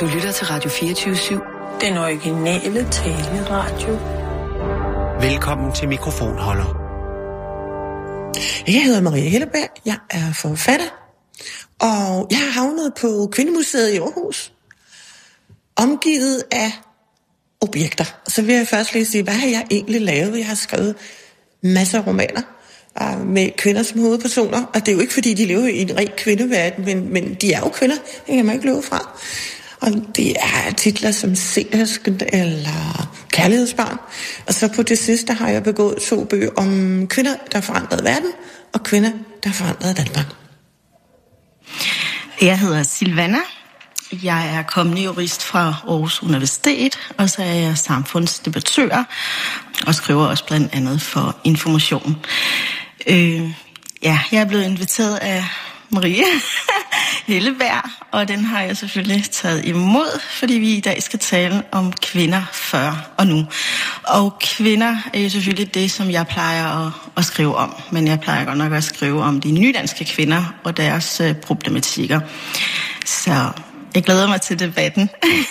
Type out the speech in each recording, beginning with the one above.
Du lytter til Radio 24/7. Den originale taleradio. Velkommen til mikrofonholder. Jeg hedder Maria Helleberg, jeg er forfatter, og jeg har havnet på Kvindemuseet i Aarhus, omgivet af objekter. Så vil jeg først lige sige, hvad har jeg egentlig lavet? Jeg har skrevet masser af romaner med kvinder som hovedpersoner, og det er jo ikke fordi, de lever i en ren kvindeverden, men de er jo kvinder, det kan man ikke løbe fra. Og det er titler som Seersken eller Kærlighedsbarn. Og så på det sidste har jeg begået 2 bøger om kvinder, der forandrede verden, og kvinder, der forandrede Danmark. Jeg hedder Silvana. Jeg er kommende jurist fra Aarhus Universitet, og så er jeg samfundsdebattør, og skriver også blandt andet for Information. Jeg er blevet inviteret af Maria Helleberg, og den har jeg selvfølgelig taget imod, fordi vi i dag skal tale om kvinder før og nu. Og kvinder er jo selvfølgelig det, som jeg plejer at skrive om, men jeg plejer godt nok at skrive om de nydanske kvinder og deres problematikker. Så jeg glæder mig til debatten.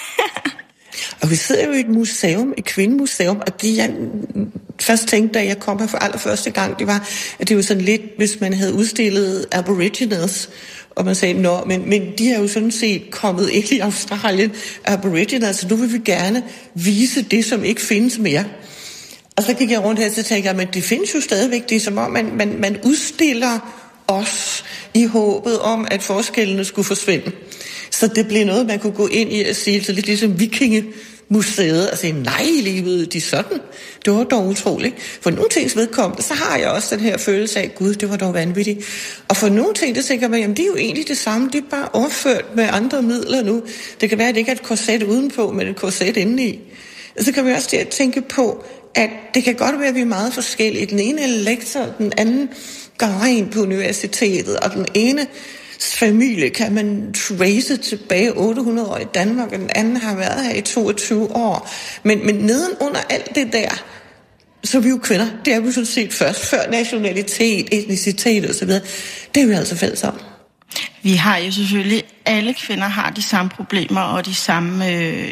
Og vi sidder jo i et museum, et kvindemuseum, og det jeg først tænkte, da jeg kom her for allerførste gang, det var, at det var sådan lidt, hvis man havde udstillet Aborigines, og man sagde, men de er jo sådan set kommet ikke i Australien, Aborigines, så nu vil vi gerne vise det, som ikke findes mere. Og så gik jeg rundt her, og så tænkte jeg, men det findes jo stadigvæk, det er som om, man udstiller os i håbet om, at forskellene skulle forsvinde. Så det blev noget, man kunne gå ind i og sige, så lidt ligesom Vikingemuseet, og sige, nej, levede de sådan? Det var dog utroligt. For nogle tings vedkommende, så har jeg også den her følelse af, gud, det var dog vanvittigt. Og for nogle ting, det tænker man, jamen det er jo egentlig det samme, det er bare overført med andre midler nu. Det kan være, at det ikke er et korset udenpå, men et korset indeni. Og så kan vi også tænke på, at det kan godt være, at vi er meget forskellige. Den ene er lektor, den anden går ind på universitetet, og den ene familie kan man trace tilbage 800 år i Danmark, og den anden har været her i 22 år. Men nedenunder alt det der, så er vi jo kvinder. Det er vi sådan set først, før nationalitet, etnicitet osv. Det er vi altså fælles om. Vi har jo selvfølgelig, alle kvinder har de samme problemer og de samme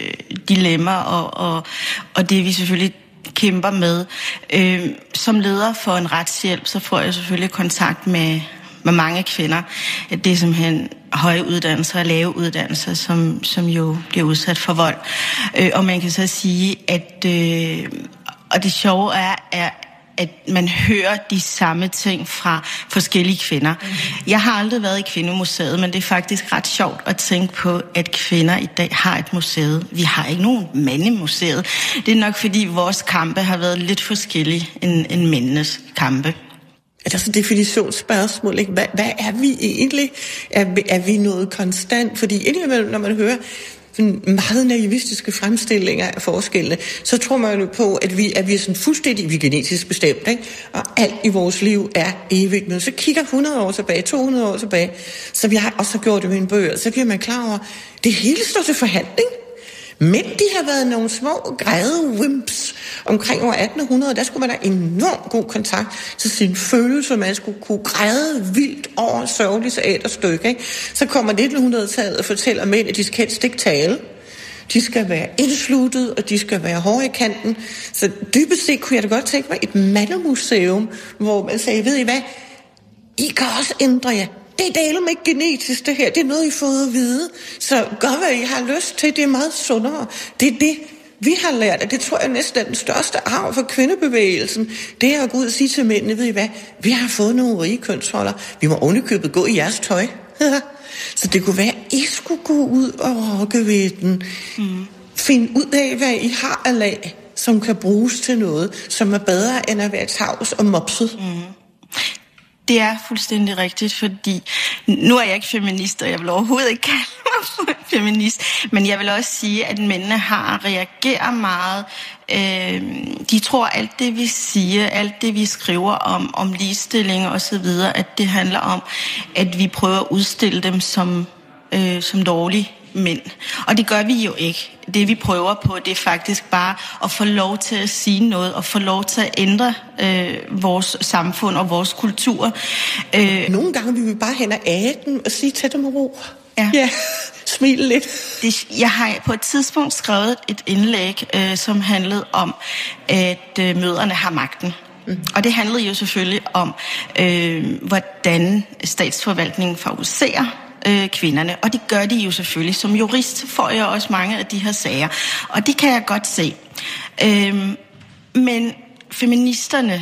dilemmaer, og det vi selvfølgelig kæmper med. Som leder for en retshjælp, så får jeg selvfølgelig kontakt med mange kvinder. Det er simpelthen høje uddannelser og lave uddannelser, som jo bliver udsat for vold. Og man kan så sige, at og det sjove er, at man hører de samme ting fra forskellige kvinder. Jeg har aldrig været i Kvindemuseet, men det er faktisk ret sjovt at tænke på, at kvinder i dag har et museet. Vi har ikke nogen mandemuseet. Det er nok fordi vores kampe har været lidt forskellige end mændenes kampe. Er der så definitionsspørgsmål, ikke? Hvad er vi egentlig? Er vi noget konstant? Fordi indimellem, når man hører meget naivistiske fremstillinger af forskellene, så tror man jo på, at vi er sådan fuldstændig, vi er genetisk bestemt, ikke? Og alt i vores liv er evigt. Men så kigger 100 år tilbage, 200 år tilbage, som jeg også har gjort det med en bøger, så bliver man klar over, det hele står til forhandling. Men de har været nogle små grædewimps omkring år 1800, der skulle man have enormt god kontakt til sine følelser, man skulle kunne græde vildt over et sørgeligt teaterstykke, ikke? Så kommer 1900-tallet og fortæller mænd, at de skal helst ikke tale. De skal være indsluttet, og de skal være hårde i kanten. Så dybest set kunne jeg da godt tænke mig et mandemuseum, hvor man sagde, ved I hvad, I kan også ændre jer. Det er delt ikke genetisk, det her. Det er noget, I har fået at vide. Så gør, hvad I har lyst til. Det er meget sundere. Det er det, vi har lært. Og det tror jeg næsten er den største arv for kvindebevægelsen. Det er at gå ud og sige til mændene, ved I hvad? Vi har fået nogle rige kønsroller. Vi må ovenikøbet gå i jeres tøj. Så det kunne være, at I skulle gå ud og rokke ved den. Find ud af, hvad I har af lag, som kan bruges til noget, som er bedre end at være tavs og mopset. Det er fuldstændig rigtigt, fordi nu er jeg ikke feminist, og jeg vil overhovedet ikke kalde mig feminist, men jeg vil også sige, at mændene reagerer meget. De tror alt det, vi siger, alt det, vi skriver om ligestilling og så videre, at det handler om, at vi prøver at udstille dem som dårlige mænd. Og det gør vi jo ikke. Det vi prøver på, det er faktisk bare at få lov til at sige noget, og få lov til at ændre vores samfund og vores kultur. Nogle gange vil vi bare hen ad aden og sige, tag det med ro. Ja. smile lidt. Jeg har på et tidspunkt skrevet et indlæg, som handlede om, at mødrene har magten. Og det handlede jo selvfølgelig om, hvordan statsforvaltningen favoriserer kvinderne. Og det gør de jo selvfølgelig. Som jurist får jeg også mange af de her sager. Og det kan jeg godt se. Men feministerne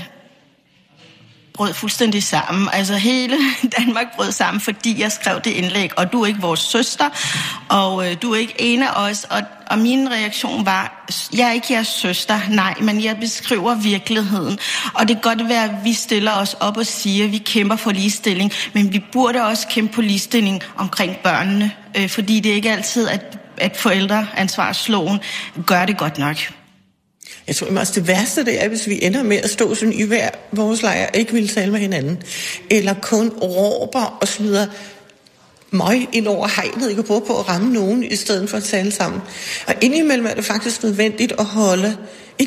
brød fuldstændig sammen. Altså hele Danmark brød sammen, fordi jeg skrev det indlæg, og du er ikke vores søster, og du er ikke en af os. Og min reaktion var, jeg er ikke jeres søster, nej, men jeg beskriver virkeligheden. Og det kan godt være, at vi stiller os op og siger, at vi kæmper for ligestilling, men vi burde også kæmpe på ligestilling omkring børnene, fordi det er ikke altid, at forældreansvarsloven gør det godt nok. Jeg tror også, det værste det er, hvis vi ender med at stå sådan i hver vores lejr og ikke vil tale med hinanden. Eller kun råber og smider møg ind over hegnet, ikke prøve på at ramme nogen, i stedet for at tale sammen. Og indimellem er det faktisk nødvendigt at holde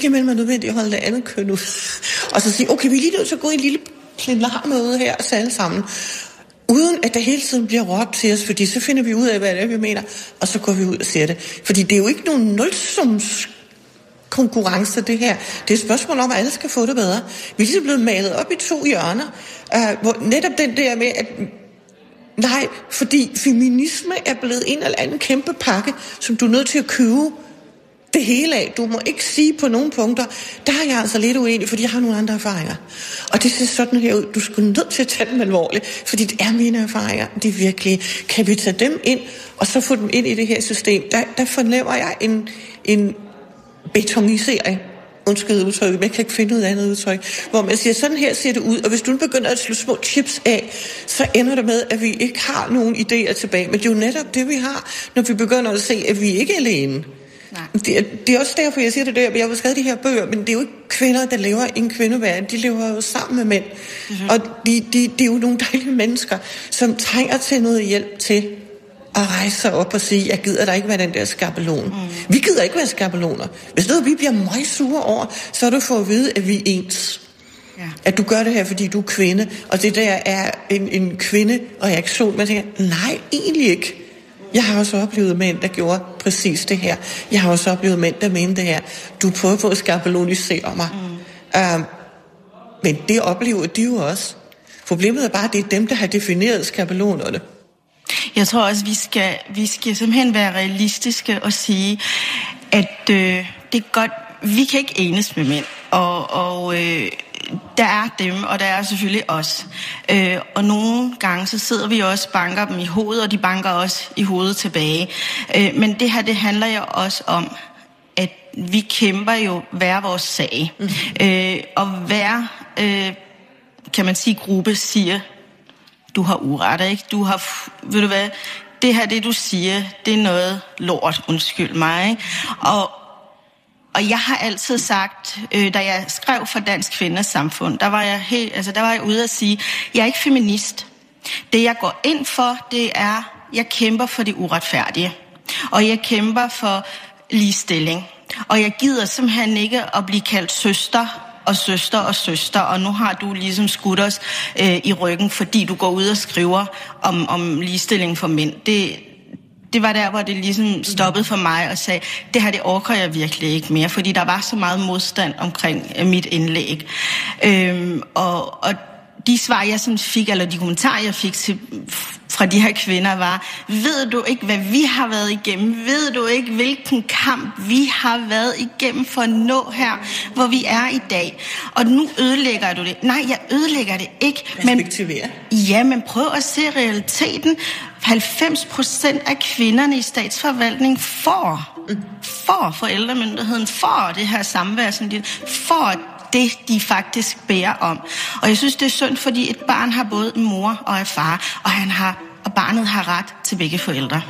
det andet køn ud. Og så sige, okay, vi er lige nødt til at gå i en lille plenarmøde her og tale sammen. Uden at der hele tiden bliver råbt til os, fordi så finder vi ud af, hvad det er, vi mener, og så går vi ud og siger det. Fordi det er jo ikke nogen nulsums konkurrence, det her. Det er et spørgsmål om, at alle skal få det bedre. Vi er ligesom blevet malet op i 2 hjørner, hvor netop den der med, at nej, fordi feminisme er blevet en eller anden kæmpe pakke, som du er nødt til at købe det hele af. Du må ikke sige på nogle punkter, der er jeg altså lidt uenig, fordi jeg har nogle andre erfaringer. Og det ser sådan her ud. Du skal nødt til at tage dem alvorligt, fordi det er mine erfaringer. Det er virkelig. Kan vi tage dem ind, og så få dem ind i det her system? Der fornemmer jeg en betonisering. Undskyld udtryk, men jeg kan ikke finde ud af andet udtryk. Hvor man siger, sådan her ser det ud, og hvis du begynder at slå små chips af, så ender det med, at vi ikke har nogen idéer tilbage. Men det er jo netop det, vi har, når vi begynder at se, at vi ikke er alene. Det er også derfor, jeg siger det der, jeg har skrevet de her bøger, men det er jo ikke kvinder, der lever i en kvindeverden. De lever jo sammen med mænd. Mm-hmm. Og de er jo nogle dejlige mennesker, som trænger til noget hjælp til at rejse sig op og sige, jeg gider da ikke være den der skabelon. Mm. Vi gider ikke være skabeloner. Hvis noget vi bliver meget sure over, så er du for at vide, at vi er ens. Ja. At du gør det her, fordi du er kvinde, og det der er en kvindereaktion. Man tænker, nej, egentlig ikke. Jeg har også oplevet mænd, der gjorde præcis det her. Jeg har også oplevet mænd, der mente det her. Du prøver på at skabelonisere mig. Men det oplever de jo også. Problemet er bare, at det er dem, der har defineret skabelonerne. Jeg tror også, vi skal simpelthen være realistiske og sige, at det er godt, vi kan ikke enes med mænd, og der er dem, og der er selvfølgelig os. Og nogle gange, så sidder vi også og banker dem i hovedet, og de banker også i hovedet tilbage. Men det her, det handler jo også om, at vi kæmper jo hver vores sag. Og hver, kan man sige, gruppe siger, du har uret, ikke? Du har, ved du hvad, det her, det du siger, det er noget lort, undskyld mig, ikke? Og jeg har altid sagt, da jeg skrev for Dansk Kvinders Samfund, der var jeg ude at sige, jeg er ikke feminist. Det jeg går ind for, det er, jeg kæmper for det uretfærdige. Og jeg kæmper for ligestilling. Og jeg gider simpelthen ikke at blive kaldt søster, og nu har du ligesom skudt os i ryggen, fordi du går ud og skriver om ligestilling for mænd. Det var der, hvor det ligesom stoppede for mig og sagde, det her, det orker jeg virkelig ikke mere, fordi der var så meget modstand omkring mit indlæg. Og de svar, jeg sådan fik, eller de kommentarer, jeg fik fra de her kvinder, var, ved du ikke, hvad vi har været igennem? Ved du ikke, hvilken kamp vi har været igennem for at nå her, hvor vi er i dag? Og nu ødelægger du det. Nej, jeg ødelægger det ikke. Men prøv at se realiteten. 90% af kvinderne i statsforvaltningen får forældremyndigheden, får det her samvær, som de får det, de faktisk bærer om. Og jeg synes, det er synd, fordi et barn har både en mor og en far, og barnet har ret til begge forældre.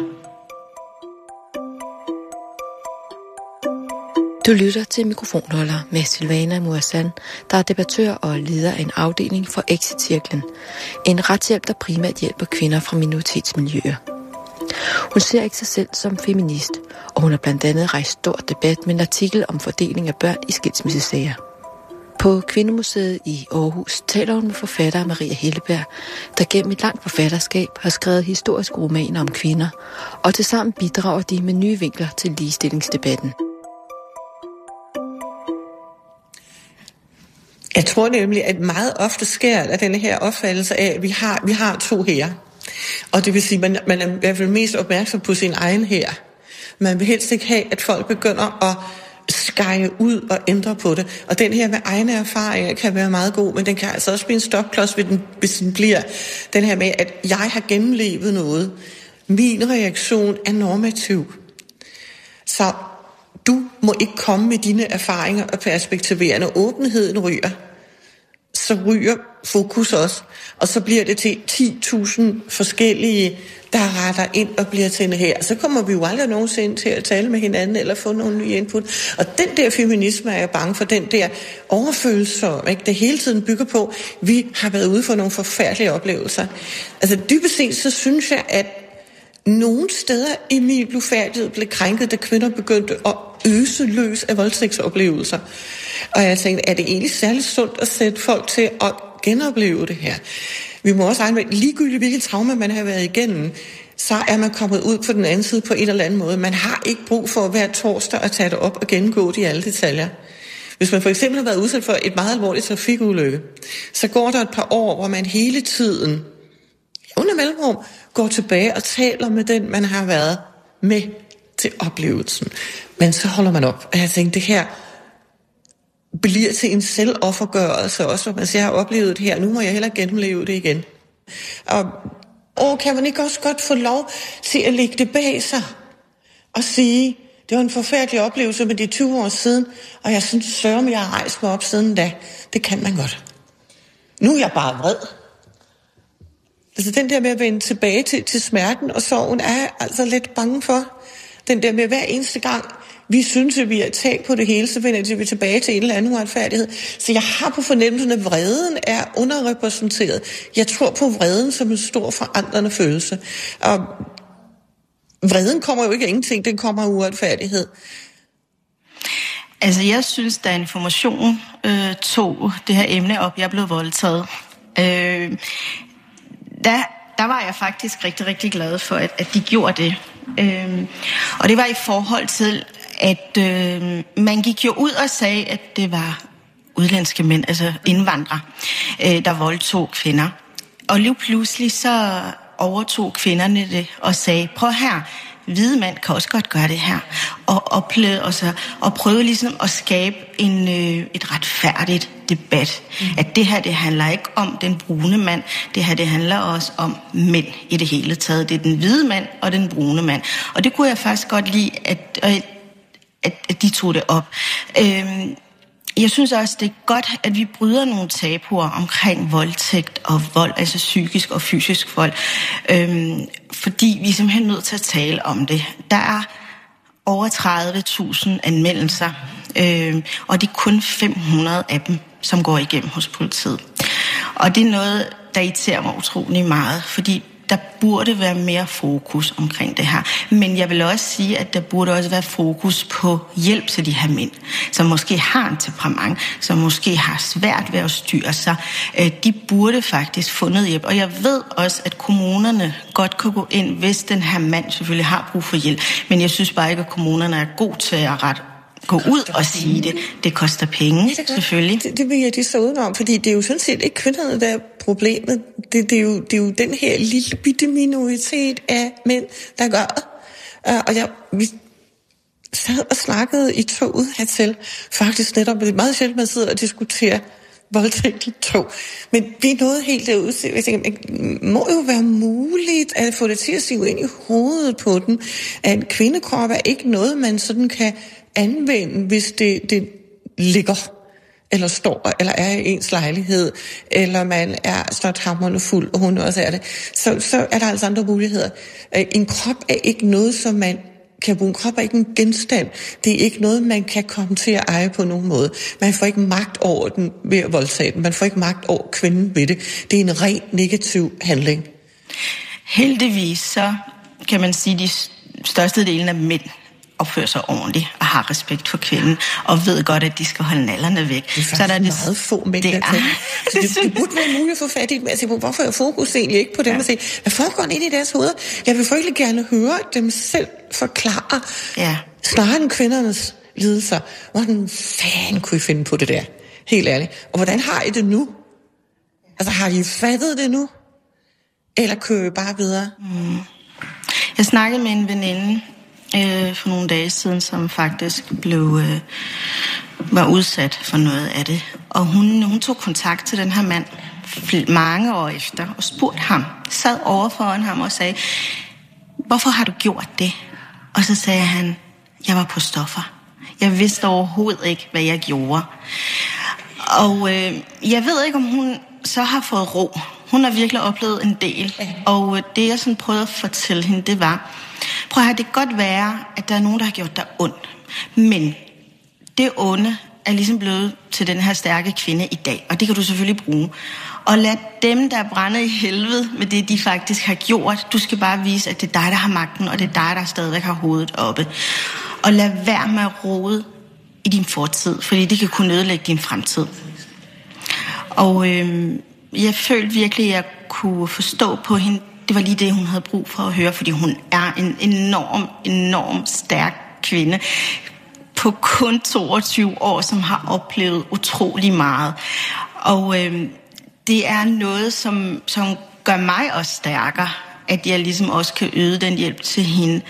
Du lytter til Mikrofonholder med Silvana Muasan, der er debattør og leder af en afdeling for Exit-cirklen. En retshjælp, der primært hjælper kvinder fra minoritetsmiljøer. Hun ser ikke sig selv som feminist, og hun har blandt andet rejst stor debat med en artikel om fordeling af børn i skilsmissesager. På Kvindemuseet i Aarhus taler hun med forfatter Maria Helleberg, der gennem et langt forfatterskab har skrevet historiske romaner om kvinder, og tilsammen bidrager de med nye vinkler til ligestillingsdebatten. Jeg tror nemlig, at meget ofte sker der denne her opfattelse af, at vi har to hære. Og det vil sige, at man er i hvert fald mest opmærksom på sin egen hær. Man vil helst ikke have, at folk begynder at skære ud og ændre på det. Og den her med egne erfaringer kan være meget god, men den kan altså også blive en stopklods, hvis den bliver den her med, at jeg har gennemlevet noget. Min reaktion er normativ. Så du må ikke komme med dine erfaringer og perspektiver. Når åbenheden ryger, så ryger fokus også. Og så bliver det til 10.000 forskellige, der retter ind og bliver til en her. Så kommer vi jo aldrig nogensinde til at tale med hinanden eller få nogle nye input. Og den der feminisme er jeg bange for, den der overfølelse, ikke? Det hele tiden bygger på, vi har været ude for nogle forfærdelige oplevelser. Altså dybest set, så synes jeg, at nogle steder i min blufærdighed blev krænket, da kvinder begyndte at øse løs af voldtægtsoplevelser. Og jeg tænkte, er det egentlig særligt sundt at sætte folk til at genopleve det her? Vi må også regne med, ligegyldigt hvilket traume man har været igennem, så er man kommet ud på den anden side på en eller anden måde. Man har ikke brug for hver torsdag at tage det op og gennemgå det i alle detaljer. Hvis man for eksempel har været udsat for et meget alvorligt trafikulykke, så går der et par år, hvor man hele tiden under mellemrum går tilbage og taler med den, man har været med til oplevelsen. Men så holder man op. Og jeg tænkte, det her bliver til en selvoffergørelse også, hvor man siger, jeg har oplevet det her, nu må jeg hellere gennemleve det igen. Og kan man ikke også godt få lov til at lægge det bag sig og sige, det var en forfærdelig oplevelse, men det er 20 år siden, og jeg synes sørme, jeg har rejst mig op siden da. Det kan man godt. Nu er jeg bare vred. Altså den der med at vende tilbage til smerten og sorgen, er jeg altså lidt bange for. Den der med hver eneste gang, vi synes, at vi er tag på det hele, så vender vi tilbage til en eller anden uretfærdighed. Så jeg har på fornemmelsen, at vreden er underrepræsenteret. Jeg tror på vreden som en stor forandrende følelse. Og vreden kommer jo ikke af ingenting, den kommer af uretfærdighed. Altså jeg synes, da Information tog det her emne op, jeg blev voldtaget, der var jeg faktisk rigtig, rigtig glad for, at de gjorde det. Og det var i forhold til, at man gik jo ud og sagde, at det var udlandske mænd, altså indvandrere, der voldtog kvinder. Og lige pludselig så overtog kvinderne det og sagde, prøv her, hvide mand kan også godt gøre det her. Og prøve ligesom at skabe et retfærdigt debat. At det her, det handler ikke om den brune mand, det her, det handler også om mænd i det hele taget. Det er den hvide mand og den brune mand. Og det kunne jeg faktisk godt lide, at de tog det op. Jeg synes også, det er godt, at vi bryder nogle tabuer omkring voldtægt og vold, altså psykisk og fysisk vold. Fordi vi er simpelthen nødt til at tale om det. Der er over 30.000 anmeldelser, og det er kun 500 af dem, som går igennem hos politiet. Og det er noget, der irriterer mig utrolig meget, fordi der burde være mere fokus omkring det her. Men jeg vil også sige, at der burde også være fokus på hjælp til de her mænd, som måske har en temperament, som måske har svært ved at styre sig. De burde faktisk få noget hjælp. Og jeg ved også, at kommunerne godt kan gå ind, hvis den her mand selvfølgelig har brug for hjælp. Men jeg synes bare ikke, at kommunerne er gode til at gå ud og sige det. Det koster penge, selvfølgelig. Det vil jeg så udenom, fordi det er jo sådan set ikke kvinderne, der er problemet. Det er jo den her lille bitte minoritet af mænd, der gør. Og vi sad og snakkede i toget hertil. Faktisk netop, det er meget sjældent, man sidder og diskuterer voldtægt i tog. Men vi er nået helt derude. Jeg tænker, det må jo være muligt at få det til at sive ind i hovedet på den. At en kvindekrop er ikke noget, man sådan kan anvende, hvis det ligger, eller står, eller er i ens lejlighed, eller man er snothamrende fuld, og hun også er det. Så er der altså andre muligheder. En krop er ikke noget, som man kan bruge. En krop er ikke en genstand. Det er ikke noget, man kan komme til at eje på nogen måde. Man får ikke magt over den ved at voldtage den. Man får ikke magt over kvinden ved det. Det er en rent negativ handling. Heldigvis så kan man sige, de største delen af mænd opfører sig ordentligt og har respekt for kvinden, og ved godt, at de skal holde nallerne væk. Det er faktisk meget få mænd, det burde være muligt at få fat i det med at sige, hvorfor er fokus egentlig ikke på dem og sige, hvad foregår ind i deres hoveder? Jeg vil virkelig gerne høre dem selv forklare, snarere end kvindernes lidelser. Hvordan fanden kunne I finde på det der? Helt ærligt. Og hvordan har I det nu? Altså, har I fattet det nu? Eller kører I bare videre? Jeg snakkede med en veninde for nogle dage siden, som faktisk var udsat for noget af det. Og hun tog kontakt til den her mand mange år efter og spurgte ham, sad over foran ham og sagde, hvorfor har du gjort det? Og så sagde han, jeg var på stoffer. Jeg vidste overhovedet ikke, hvad jeg gjorde. Og jeg ved ikke, om hun så har fået ro. Hun har virkelig oplevet en del. Og det, jeg sådan prøvede at fortælle hende, det var, prøv at høre, det kan godt være, at der er nogen, der har gjort dig ondt. Men det onde er ligesom blevet til den her stærke kvinde i dag. Og det kan du selvfølgelig bruge. Og lad dem, der brænder i helvede med det, de faktisk har gjort. Du skal bare vise, at det er dig, der har magten, og det er dig, der stadigvæk har hovedet oppe. Og lad være med at rode i din fortid, fordi det kan kunne ødelægge din fremtid. Og jeg følte virkelig, at jeg kunne forstå på hende. Det var lige det, hun havde brug for at høre, fordi hun er en enorm stærk kvinde på kun 22 år, som har oplevet utrolig meget. Og det er noget, som gør mig også stærkere, at jeg ligesom også kan yde den hjælp til hende.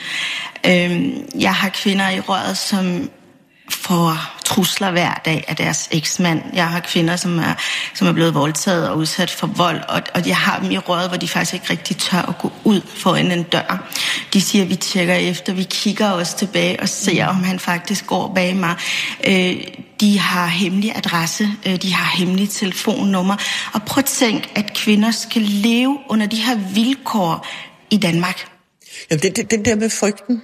Jeg har kvinder i røret, som får trusler hver dag af deres eksmand. Jeg har kvinder, som er blevet voldtaget og udsat for vold, og jeg har dem i røret, hvor de faktisk ikke rigtig tør at gå ud foran en dør. De siger, at vi tjekker efter, vi kigger også tilbage og ser, om han faktisk går bag mig. De har hemmelig adresse, de har hemmelig telefonnummer. Og prøv at tænke, at kvinder skal leve under de her vilkår i Danmark. Jamen, den der med frygten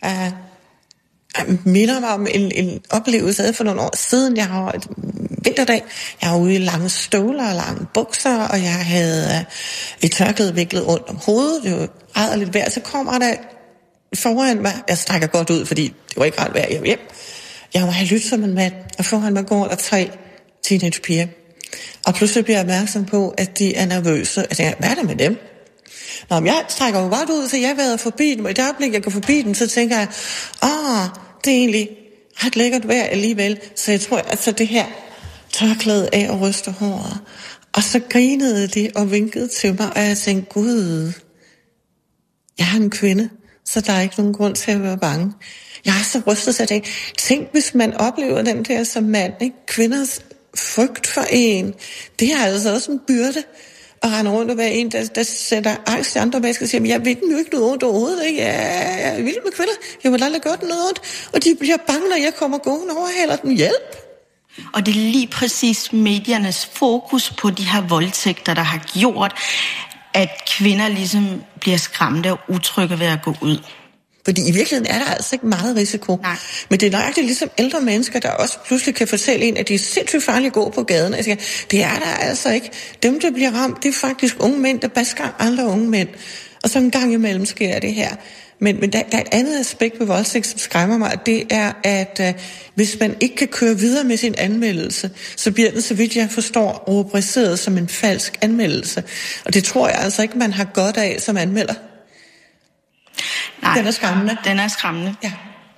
minder mig om en oplevelse for nogle år siden. Jeg har et vinterdag. Jeg var ude i lange støvler og lange bukser, og jeg havde et tørklæde viklet rundt om hovedet. Det var ejet lidt vejr. Så kommer der foran mig. Jeg strækker godt ud, fordi det var ikke ret vejr. Jeg var hjem. Jeg må have lyttet som en mand, og foran mig går der 3 teenagepiger. Og pludselig bliver jeg opmærksom på, at de er nervøse. Jeg tænker, hvad er der med dem? Nå, men jeg strækker jo godt ud, så jeg vader forbi dem, og i det øjeblik, jeg går forbi dem, så tænker jeg, det er egentlig ret lækkert vejr alligevel, så jeg tror, at det her tørklæde af og ryster håret. Og så grinede de og vinkede til mig, og jeg tænkte, gud, jeg er en kvinde, så der er ikke nogen grund til at være bange. Jeg har så rystet, så jeg tænkte, tænk, hvis man oplever den der som mand, ikke? Kvinders frygt for en, det er altså også en byrde. Og rende rundt og være en, der sætter angst til andre mennesker og siger, jeg ved dem jo ikke noget ondt overhovedet, ikke? Jeg er vild med kvinder. Jeg vil aldrig gøre dem noget ondt. Og de bliver bange, når jeg kommer gående over og hælder dem hjælp. Og det er lige præcis mediernes fokus på de her voldtægter, der har gjort, at kvinder ligesom bliver skræmte og utrygge ved at gå ud. Fordi i virkeligheden er der altså ikke meget risiko. Nej. Men det er nøjagtigt ligesom ældre mennesker, der også pludselig kan fortælle en, at de er sindssygt farlige at gå på gaden. Altså, det er der altså ikke. Dem, der bliver ramt, det er faktisk unge mænd, der basker andre unge mænd. Og så en gang imellem sker det her. Men der er et andet aspekt ved voldtægt, som skræmmer mig, og det er, at hvis man ikke kan køre videre med sin anmeldelse, så bliver den, så vidt jeg forstår, rubriceret som en falsk anmeldelse. Og det tror jeg altså ikke, man har godt af som anmelder. Nej, den er skræmmende. Den er skræmmende. Ja.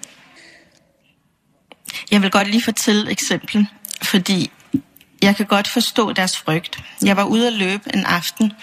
Jeg vil godt lige fortælle et eksempel, fordi jeg kan godt forstå deres frygt. Jeg var ude at løbe en aften,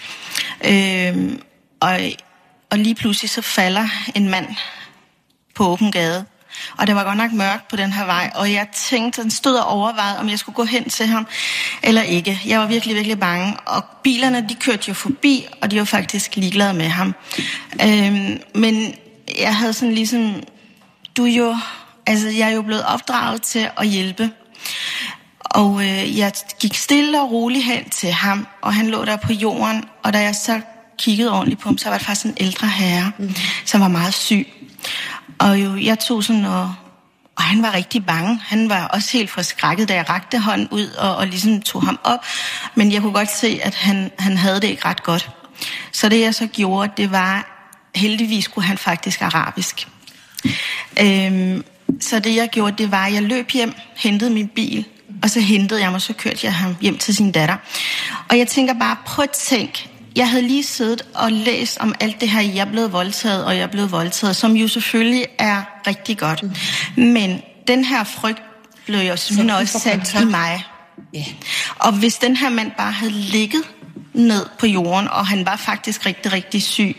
og lige pludselig så falder en mand på åben gade. Og det var godt nok mørkt på den her vej, og jeg tænkte, den stod og overvejede, om jeg skulle gå hen til ham eller ikke. Jeg var virkelig, virkelig bange, og bilerne, de kørte jo forbi, og de var faktisk ligeglade med ham. Men jeg havde sådan ligesom, jeg er jo blevet opdraget til at hjælpe. Og jeg gik stille og roligt hen til ham, og han lå der på jorden, og da jeg så kiggede ordentligt på ham, så var det faktisk en ældre herre, som var meget syg. Og jeg tog sådan, og han var rigtig bange. Han var også helt forskrækket, da jeg rakte hånden ud og ligesom tog ham op. Men jeg kunne godt se, at han havde det ikke ret godt. Så det jeg så gjorde, det var, heldigvis kunne han faktisk arabisk. Så det jeg gjorde, det var, at jeg løb hjem, hentede min bil, og så hentede jeg mig, så kørte jeg ham hjem til sin datter. Og jeg tænker bare, prøv at tænke, jeg havde lige siddet og læst om alt det her, jeg er blevet voldtaget, og jeg er blevet voldtaget, som jo selvfølgelig er rigtig godt. Men den her frygt blev jo simpelthen også sat i mig. Yeah. Og hvis den her mand bare havde ligget ned på jorden, og han var faktisk rigtig, rigtig syg,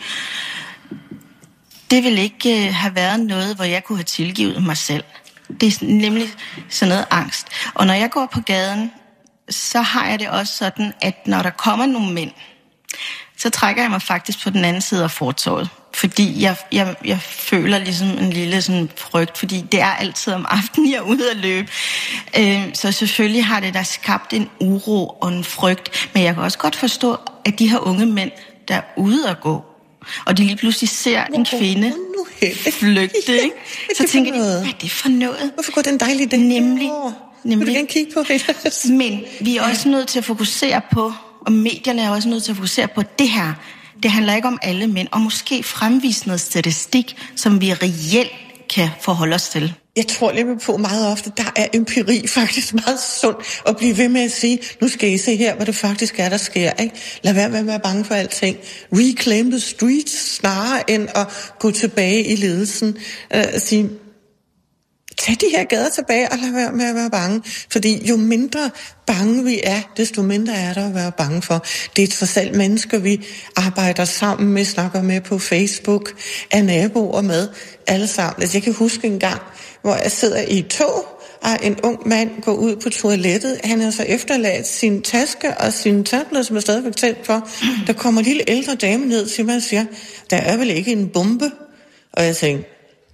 det ville ikke have været noget, hvor jeg kunne have tilgivet mig selv. Det er nemlig sådan noget angst. Og når jeg går på gaden, så har jeg det også sådan, at når der kommer nogle mænd, så trækker jeg mig faktisk på den anden side af fortovet. Fordi jeg føler ligesom en lille sådan frygt, fordi det er altid om aftenen, jeg er ude at løbe. Så selvfølgelig har det der skabt en uro og en frygt. Men jeg kan også godt forstå, at de her unge mænd, der er ude at gå, og de lige pludselig ser en kvinde flygte, ikke? Så tænker de, hvad er det for noget? Hvorfor går den dejlige dag? Nemlig. Vil du gerne kigge på det? Men vi er også nødt til at fokusere på, og medierne er også nødt til at fokusere på det her. Det handler ikke om alle mænd, og måske fremvise noget statistik, som vi reelt kan forholde os til. Jeg tror lige på meget ofte, der er empiri faktisk meget sundt at blive ved med at sige, nu skal I se her, hvad det faktisk er, der sker. Ikke? Lad være med at være bange for alting. Reclaim the streets, snarere end at gå tilbage i ledelsen. Sige, tag de her gader tilbage og lad være med at være bange. Fordi jo mindre bange vi er, desto mindre er der at være bange for. Det er trods alt mennesker, vi arbejder sammen med, snakker med på Facebook, er naboer med, alle sammen. Altså, jeg kan huske en gang, hvor jeg sidder i et tog, og en ung mand går ud på toilettet. Han har så efterladt sin taske og sin tablet, som er stadigvæk tændt for. Der kommer en lille ældre dame ned til mig og siger, der er vel ikke en bombe? Og jeg tænkte,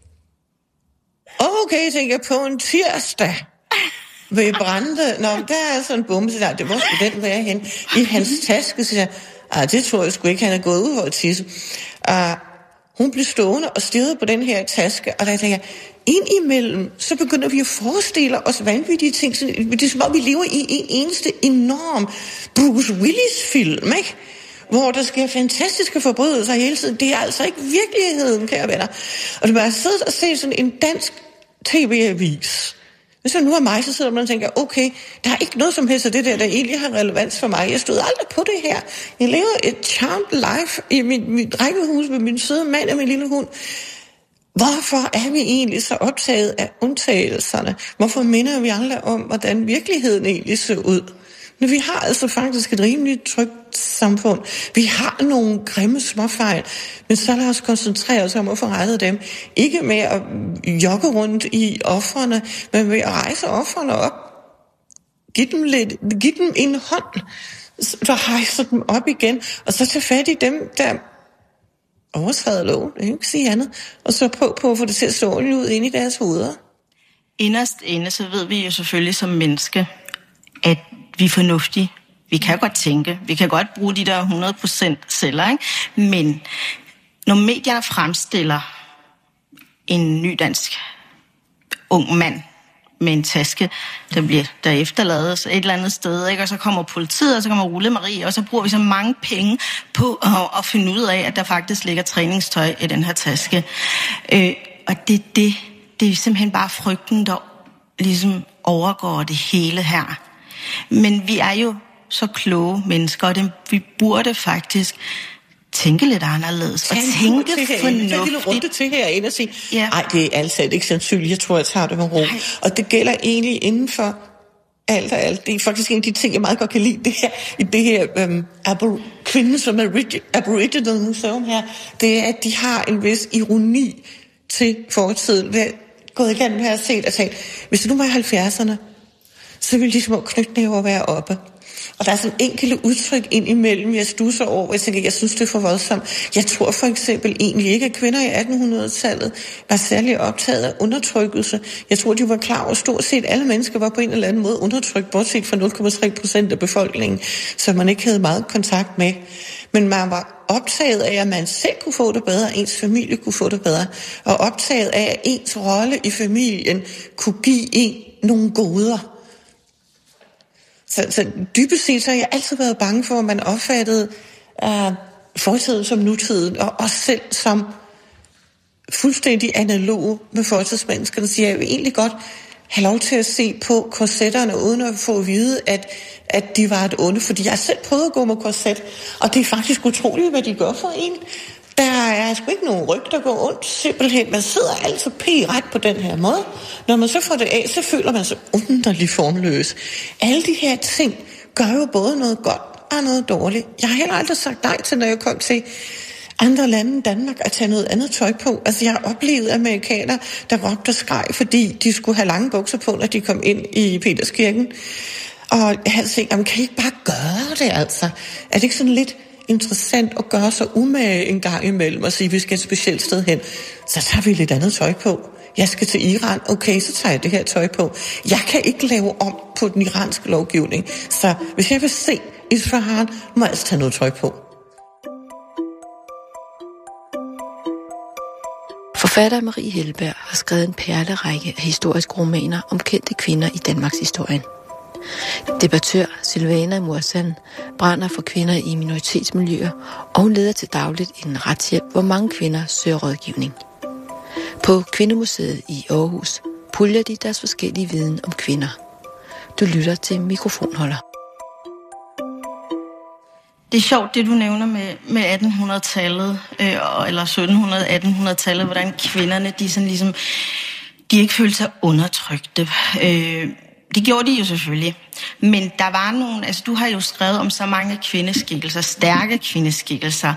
okay, tænker jeg, på en tirsdag ved Brande. Nå, der er sådan en bombe, så det må sgu den være hen i hans taske. Så jeg, det tror jeg sgu ikke, han er gået ud for at tisse. Hun blev stående og stirrede på den her taske, og der tænker jeg, indimellem, så begynder vi at forestille os vanvittige ting. Det er som om, vi lever i en eneste enorm Bruce Willis-film, ikke? Hvor der sker fantastiske forbrydelser hele tiden. Det er altså ikke virkeligheden, kære venner. Og det var at sidde og se sådan en dansk tv-avis. Hvis jeg nu er mig, så sidder man og tænker, okay, der er ikke noget som helst af det der egentlig har relevans for mig. Jeg stod aldrig på det her. Jeg lever et charmed life i mit rækkehus med min søde mand og min lille hund. Hvorfor er vi egentlig så optaget af undtagelserne? Hvorfor minder vi aldrig om, hvordan virkeligheden egentlig ser ud? Men vi har altså faktisk et rimeligt trygt samfund. Vi har nogle grimme småfejl, men så lad os koncentrere os om at få rettet dem. Ikke med at jogge rundt i ofrene, men ved at rejse ofrene op. Giv dem en hånd, så rejser dem op igen, og så tage fat i dem, der overtræder loven, ikke sige andet, og så prøv på at få det til at stå ud ind i deres hoveder. Inderst inde, så ved vi jo selvfølgelig som menneske, at vi er fornuftige. Vi kan godt tænke. Vi kan godt bruge de der 100% celler, ikke? Men når medierne fremstiller en ny dansk ung mand med en taske, der efterlades et eller andet sted, ikke? Og så kommer politiet, og så kommer Rulle Marie, og så bruger vi så mange penge på at finde ud af, at der faktisk ligger træningstøj i den her taske. Og det er simpelthen bare frygten, der ligesom overgår det hele her. Men vi er jo så kloge mennesker, og vi burde faktisk tænke lidt anderledes. Og tænke fornuftigt. Tag en lille runde til herinde og sige, ej, det er altså ikke sandsynligt, jeg tror, jeg tager det med ro. Nej. Og det gælder egentlig inden for alt og alt. Det er faktisk en af de ting, jeg meget godt kan lide. Det her kvinden, som er Aboriginal Museum her, det er, at de har en vis ironi til fortiden. Vi er gået igennem her og set og talt, hvis det nu var i 70'erne, så ville de små knytnæver være oppe. Og der er sådan enkelte udtryk ind imellem, jeg stusser over, jeg tænker, jeg synes, det er for voldsomt. Jeg tror for eksempel egentlig ikke, at kvinder i 1800-tallet var særlig optaget af undertrykkelse. Jeg tror, de var klar over, stort set alle mennesker var på en eller anden måde undertrykt, bortset fra 0,3% af befolkningen, som man ikke havde meget kontakt med. Men man var optaget af, at man selv kunne få det bedre, ens familie kunne få det bedre, og optaget af, at ens rolle i familien kunne give en nogle goder. Så dybest set så har jeg altid været bange for, at man opfattede fortiden som nutiden, og os selv som fuldstændig analoge med fortidsmenneskerne, så jeg vil egentlig godt have lov til at se på korsetterne, uden at få at vide, at de var et onde. Fordi jeg har selv prøvet at gå med korset, og det er faktisk utroligt, hvad de gør for en. Der er sgu ikke nogen ryg, der går ondt. Simpelthen, man sidder altså ret på den her måde. Når man så får det af, så føler man sig underligt formløs. Alle de her ting gør jo både noget godt og noget dårligt. Jeg har heller aldrig sagt nej til, når jeg kom til andre lande end Danmark, at tage noget andet tøj på. Altså, jeg har oplevet amerikanere, der råbte og skreg, fordi de skulle have lange bukser på, når de kom ind i Peterskirken. Og jeg havde tænkt, jamen, kan I ikke bare gøre det, altså? Er det ikke sådan lidt interessant at gøre sig umage en gang imellem og sige, at vi skal et specielt sted hen? Så tager vi lidt andet tøj på. Jeg skal til Iran, okay, så tager jeg det her tøj på. Jeg kan ikke lave om på den iranske lovgivning. Så hvis jeg vil se Isfahan, må jeg altså tage noget tøj på. Forfatter Marie Helleberg har skrevet en perlerække af historiske romaner om kendte kvinder i Danmarks historie. Debattør Silvana Muresan brænder for kvinder i minoritetsmiljøer, og hun leder til dagligt en retshjælp, hvor mange kvinder søger rådgivning. På Kvindemuseet i Aarhus puljer de deres forskellige viden om kvinder. Du lytter til Mikrofonholder. Det er sjovt, det du nævner med 1800-tallet, eller 1700-1800-tallet, hvordan kvinderne, de sådan ligesom, de ikke følte sig undertrykte. Det gjorde de jo selvfølgelig. Men der var nogle, altså du har jo skrevet om så mange kvindeskikkelser, stærke kvindeskikkelser.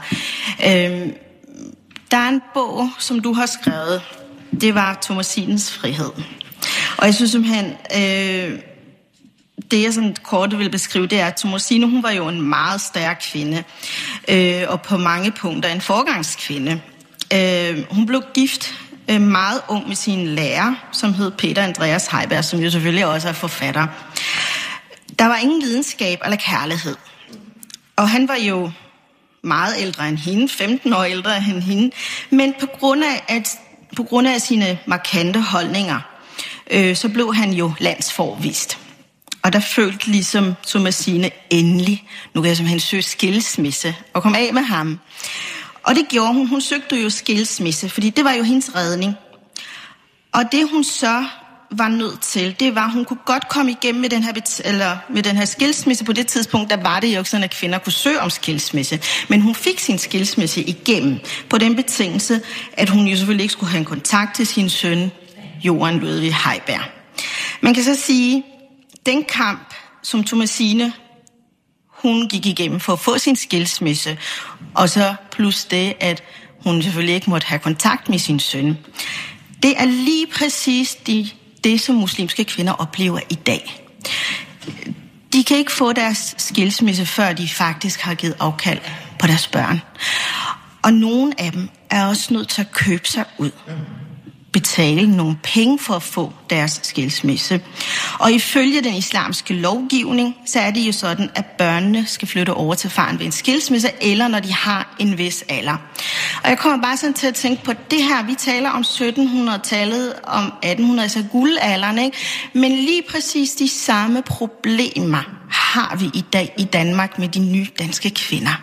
Der er en bog, som du har skrevet, det var Thomasinens frihed. Og jeg synes simpelthen, det jeg sådan kort vil beskrive, det er, at Thomasine, hun var jo en meget stærk kvinde, og på mange punkter en forgangskvinde. Hun blev gift meget ung med sin lærer, som hed Peter Andreas Heiberg, som jo selvfølgelig også er forfatter. Der var ingen lidenskab eller kærlighed. Og han var jo meget ældre end hende, 15 år ældre end hende, men på grund af sine markante holdninger, så blev han jo landsforvist. Og der følte ligesom Thomasine endelig, nu kan jeg simpelthen søge skilsmisse og komme af med ham. Og det gjorde hun. Hun søgte jo skilsmisse, fordi det var jo hendes redning. Og det hun så var nødt til, det var, at hun kunne godt komme igennem med den her skilsmisse. På det tidspunkt, der var det jo ikke sådan, at kvinder kunne søge om skilsmisse. Men hun fik sin skilsmisse igennem på den betingelse, at hun jo selvfølgelig ikke skulle have en kontakt til sin søn, Johan Ludvig Heiberg. Man kan så sige, den kamp, som Thomasine hun gik igennem for at få sin skilsmisse, og så plus det, at hun selvfølgelig ikke måtte have kontakt med sin søn. Det er lige præcis det, som muslimske kvinder oplever i dag. De kan ikke få deres skilsmisse, før de faktisk har givet afkald på deres børn. Og nogle af dem er også nødt til at købe sig ud. Betale nogle penge for at få deres skilsmisse. Og ifølge den islamske lovgivning, så er det jo sådan, at børnene skal flytte over til faren ved en skilsmisse, eller når de har en vis alder. Og jeg kommer bare sådan til at tænke på det her, vi taler om 1700-tallet, om 1800, altså guldalderen, ikke? Men lige præcis de samme problemer har vi i dag i Danmark med de nye danske kvinder.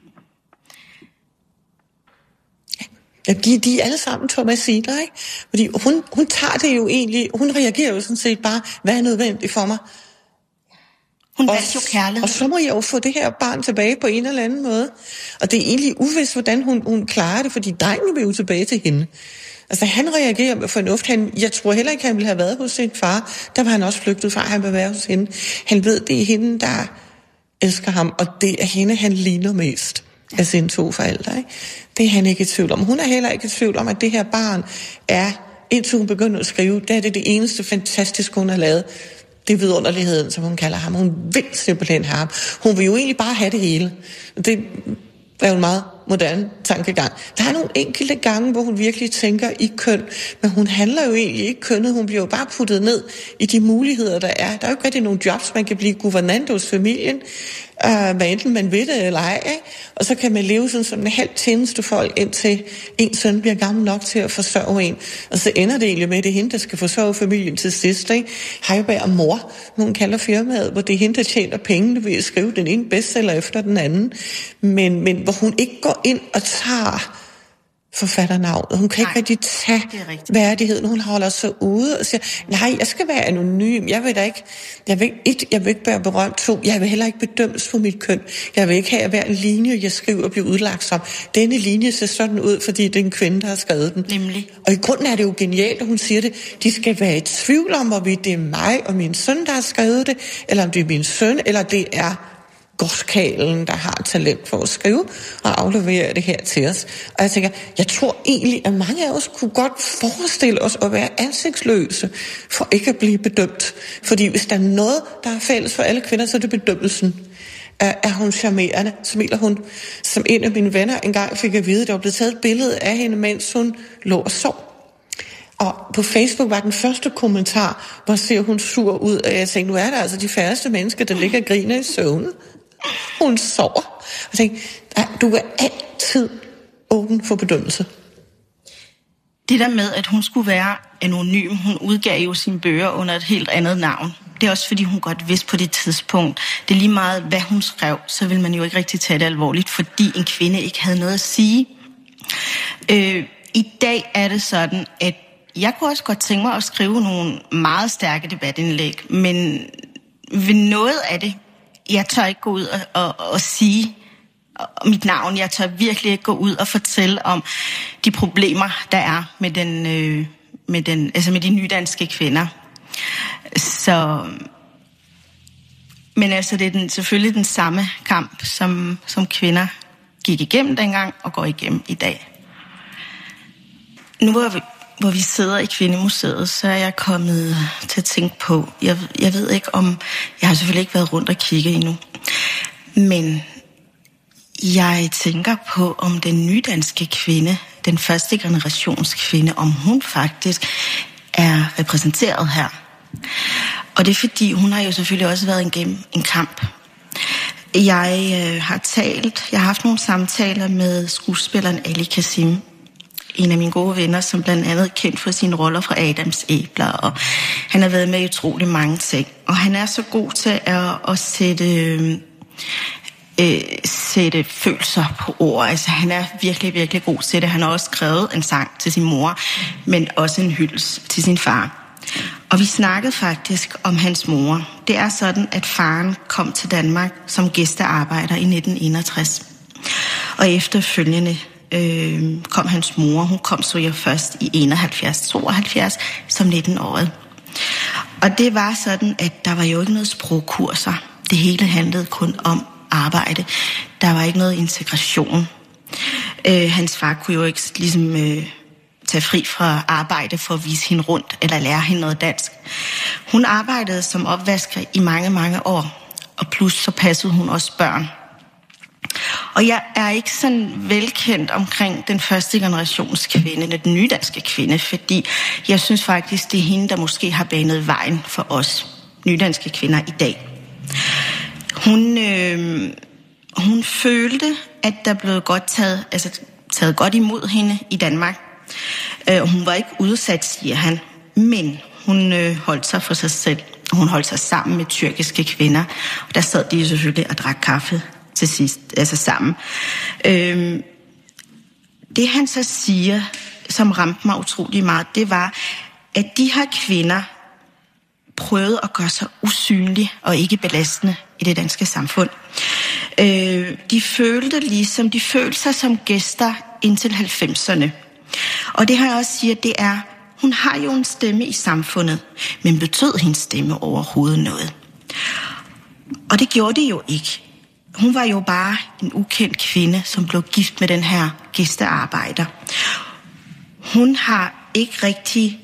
Ja, de er alle sammen Thomasiner, ikke? Fordi hun tager det jo egentlig, hun reagerer jo sådan set bare, hvad er nødvendigt for mig? Hun valgte jo kærlighed. Og så må jeg jo få det her barn tilbage på en eller anden måde. Og det er egentlig uvist, hvordan hun klarer det, fordi drengen vil jo tilbage til hende. Altså, han reagerer med fornuft. Jeg tror heller ikke, han ville have været hos sin far. Der var han også flygtet fra, han vil være hos hende. Han ved, det er hende, der elsker ham, og det er hende, han ligner mest af sine to forældre, ikke? Det er han ikke i tvivl om. Hun er heller ikke i tvivl om, at det her barn er, indtil hun begynder at skrive, det er det eneste fantastiske, hun har lavet. Det er vidunderligheden, som hun kalder ham. Hun vil simpelthen have ham. Hun vil jo egentlig bare have det hele. Det er jo en meget moderne tankegang. Der er nogle enkelte gange, hvor hun virkelig tænker i køn, men hun handler jo egentlig ikke kønnet. Hun bliver jo bare puttet ned i de muligheder, der er. Der er jo ikke rigtig nogle jobs, man kan blive guvernante hos familien, hvad enten man ved det eller ej, ikke? Og så kan man leve sådan som en halv tjenestefolk, indtil en søn bliver gammel nok til at forsørge en. Og så ender det egentlig med, at det er hende, der skal forsørge familien til sidst, ikke? Heiberg og mor, hun kalder firmaet, hvor det er hende, der tjener pengene ved at skrive den ene bestseller efter den anden. Men hvor hun ikke går ind og tager forfatternavnet. Hun kan ikke rigtig tage værdigheden. Hun holder sig ude og siger, nej, jeg skal være anonym. Jeg vil ikke være berømt. 2, jeg vil heller ikke bedømmes på mit køn. Jeg vil ikke have, at hver en linje, jeg skriver, bliver udlagt som, denne linje ser sådan ud, fordi det er en kvinde, der har skrevet den. Nemlig. Og i grunden er det jo genialt, at hun siger det. De skal være i tvivl om, hvorvidt det er mig og min søn, der har skrevet det, eller om det er min søn, eller det er gårdskalen, der har talent for at skrive og aflevere det her til os. Og jeg tænker, jeg tror egentlig, at mange af os kunne godt forestille os at være ansigtsløse for ikke at blive bedømt. Fordi hvis der er noget, der er fælles for alle kvinder, så er det bedømmelsen. Er hun charmerende, smiler hun. Som en af mine venner engang fik at vide, at der var blevet taget et billede af hende, mens hun lå og sov. Og på Facebook var den første kommentar, hvor ser hun sur ud, og jeg tænkte, nu er der altså de færreste mennesker, der ligger og griner i søvn. Hun sover. Og jeg tænkte, du er altid åben for bedømmelse. Det der med, at hun skulle være anonym, hun udgav jo sine bøger under et helt andet navn. Det er også fordi, hun godt vidste på det tidspunkt, det er lige meget, hvad hun skrev, så vil man jo ikke rigtig tage det alvorligt, fordi en kvinde ikke havde noget at sige. I dag er det sådan, at jeg kunne også godt tænke mig at skrive nogle meget stærke debatindlæg, men ved noget af det, jeg tør ikke gå ud og sige mit navn. Jeg tør virkelig ikke gå ud og fortælle om de problemer, der er med de nydanske kvinder. Så, men altså, det er selvfølgelig den samme kamp, som kvinder gik igennem dengang og går igennem i dag. Nu hvor vi sidder i Kvindemuseet, så er jeg kommet til at tænke på, jeg ved ikke om, jeg har selvfølgelig ikke været rundt og kigge endnu, men jeg tænker på, om den nydanske kvinde, den første generations kvinde, om hun faktisk er repræsenteret her. Og det er fordi, hun har jo selvfølgelig også været igennem en kamp. Jeg har haft nogle samtaler med skuespilleren Ali Kasim, en af mine gode venner, som blandt andet er kendt for sine roller fra Adams æbler, og han har været med i utrolig mange ting. Og han er så god til at sætte følelser på ord. Altså, han er virkelig, virkelig god til det. Han har også skrevet en sang til sin mor, men også en hyldest til sin far. Og vi snakkede faktisk om hans mor. Det er sådan, at faren kom til Danmark som gæstearbejder i 1961. Og efterfølgende kom hans mor. Hun kom så jo først i 71-72 som 19-årig. Og det var sådan, at der var jo ikke noget sprogkurser. Det hele handlede kun om arbejde. Der var ikke noget integration. Hans far kunne jo ikke ligesom tage fri fra arbejde for at vise hende rundt eller lære hende noget dansk. Hun arbejdede som opvasker i mange, mange år, og plus så passede hun også børn. Og jeg er ikke sådan velkendt omkring den første generations kvinde, den nydanske kvinde, fordi jeg synes faktisk, det er hende, der måske har banet vejen for os nydanske kvinder i dag. Hun følte, at der blev taget godt imod hende i Danmark. Hun var ikke udsat, siger han, men hun holdt sig for sig selv. Hun holdt sig sammen med tyrkiske kvinder, og der sad de selvfølgelig og drak kaffe til sidst, altså sammen. Det han så siger, som ramte mig utrolig meget, det var, at de her kvinder prøvede at gøre sig usynlige og ikke belastende i det danske samfund. De følte sig som gæster indtil 90'erne. Og det han også siger, det er, hun har jo en stemme i samfundet, men betød hendes stemme overhovedet noget? Og det gjorde det jo ikke. Hun var jo bare en ukendt kvinde, som blev gift med den her gæstearbejder. Hun har ikke rigtig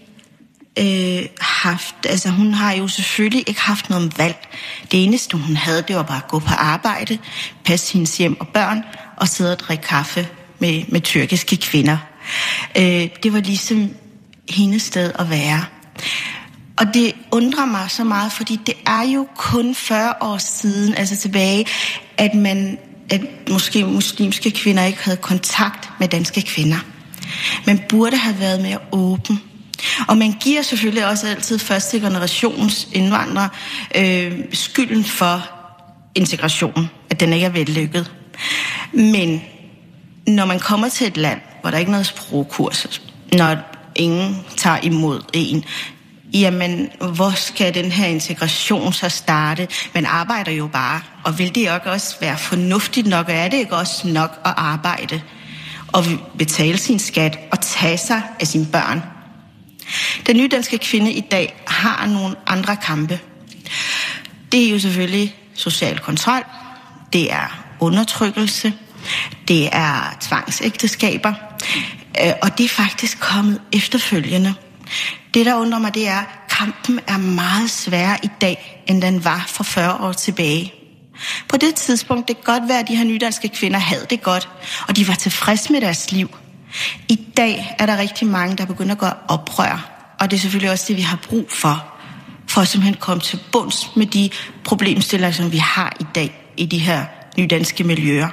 hun har jo selvfølgelig ikke haft noget valg. Det eneste hun havde, det var bare at gå på arbejde, passe hendes hjem og børn, og sidde og drikke kaffe med tyrkiske kvinder. Det var ligesom hendes sted at være. Og det undrer mig så meget, fordi det er jo kun 40 år siden, altså tilbage, at måske muslimske kvinder ikke havde kontakt med danske kvinder. Man burde have været mere åben. Og man giver selvfølgelig også altid første generations indvandrere skylden for integrationen, at den ikke er vellykket. Men når man kommer til et land, hvor der ikke er noget sprogkurs, når ingen tager imod en, jamen, hvor skal den her integration så starte? Man arbejder jo bare, og vil det ikke også være fornuftigt nok, og er det ikke også nok at arbejde og betale sin skat og tage sig af sine børn? Den nydanske kvinde i dag har nogle andre kampe. Det er jo selvfølgelig social kontrol, det er undertrykkelse, det er tvangsægteskaber, og det er faktisk kommet efterfølgende. Det, der undrer mig, det er, at kampen er meget sværere i dag, end den var for 40 år tilbage. På det tidspunkt, det kan godt være, at de her nydanske kvinder havde det godt, og de var tilfredse med deres liv. I dag er der rigtig mange, der begynder at gøre oprør, og det er selvfølgelig også det, vi har brug for at simpelthen komme til bunds med de problemstillinger, som vi har i dag i de her nydanske miljøer.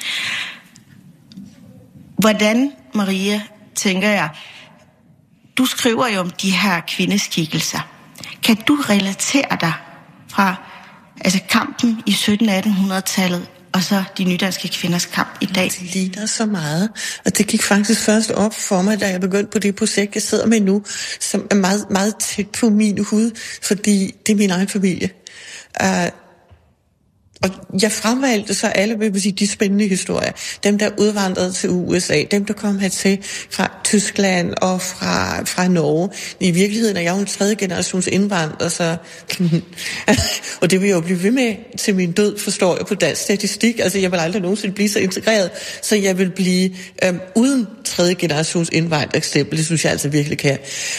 Hvordan, Maria, tænker jeg, du skriver jo om de her kvindeskikkelser. Kan du relatere dig fra kampen i 1700-1800-tallet og så de nydanske kvinders kamp i dag? Det ligner så meget, og det gik faktisk først op for mig, da jeg begyndte på det projekt, jeg sidder med nu, som er meget, meget tæt på min hud, fordi det er min egen familie. Og jeg fremvalgte så alle, vil sige, de spændende historier. Dem, der udvandrede til USA, dem, der kom hertil fra Tyskland og fra Norge. I virkeligheden er jeg jo en 3. generations indvandrer, så og det vil jeg jo blive ved med til min død, forstår jeg på dansk statistik. Altså, jeg vil aldrig nogensinde blive så integreret, så jeg vil blive uden 3. generations indvandrer eksempel. Det synes jeg altså virkelig kan.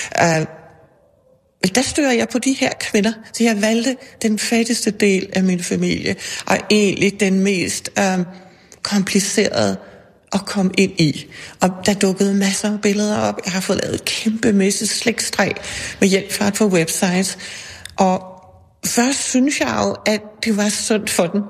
Der støder jeg på de her kvinder, så jeg valgte den fattigste del af min familie, og egentlig den mest komplicerede at komme ind i. Og der dukkede masser af billeder op. Jeg har fået lavet et kæmpemæssigt slægtstræ med hjælp fra et par websites. Og først synes jeg jo, at det var sundt for dem.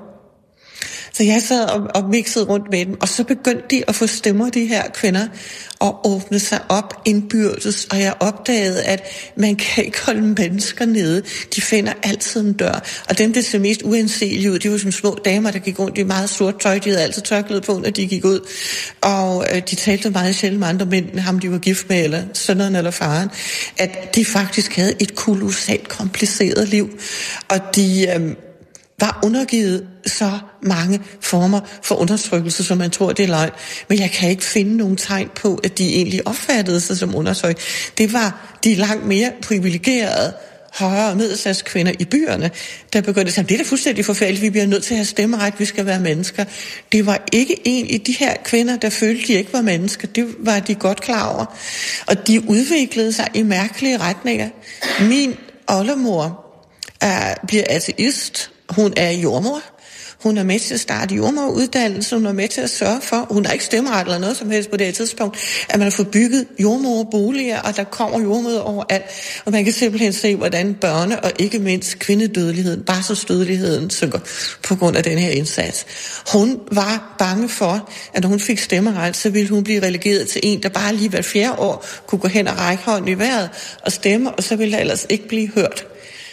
Så jeg sad og mixede rundt med dem, og så begyndte de at få stemmer, de her kvinder, og åbne sig op indbyrdes, og jeg opdagede, at man kan ikke holde mennesker nede. De finder altid en dør. Og dem, der så mest uanselige ud, de var som små damer, der gik rundt i meget sort tøj. De havde altid tørklæde på, når de gik ud. Og de talte meget sjældent med andre mænd, ham de var gift med, eller sønneren eller faren, at de faktisk havde et kolossalt kompliceret liv. Og de var undergivet så mange former for undertrykkelse, som man tror, det er løgn. Men jeg kan ikke finde nogen tegn på, at de egentlig opfattede sig som undertrykt. Det var de langt mere privilegerede højere- og middelklassekvinder i byerne, der begyndte at sige, det er da fuldstændig forfærdeligt, vi bliver nødt til at have stemmeret, vi skal være mennesker. Det var ikke egentlig de her kvinder, der følte, de ikke var mennesker. Det var de godt klar over. Og de udviklede sig i mærkelige retninger. Min oldemor bliver ateist. Hun er jordmor. Hun er med til at starte jordmoruddannelse. Hun er med til at sørge for, hun har ikke stemmeret eller noget som helst på det tidspunkt, at man har fået bygget jordmorboliger, og der kommer jordmøder overalt. Og man kan simpelthen se, hvordan børne- og ikke mindst kvindedødeligheden, barselsdødeligheden synker på grund af den her indsats. Hun var bange for, at når hun fik stemmeret, så ville hun blive relegeret til en, der bare lige hvert 4. år kunne gå hen og række hånden i vejret og stemme, og så ville der ellers ikke blive hørt.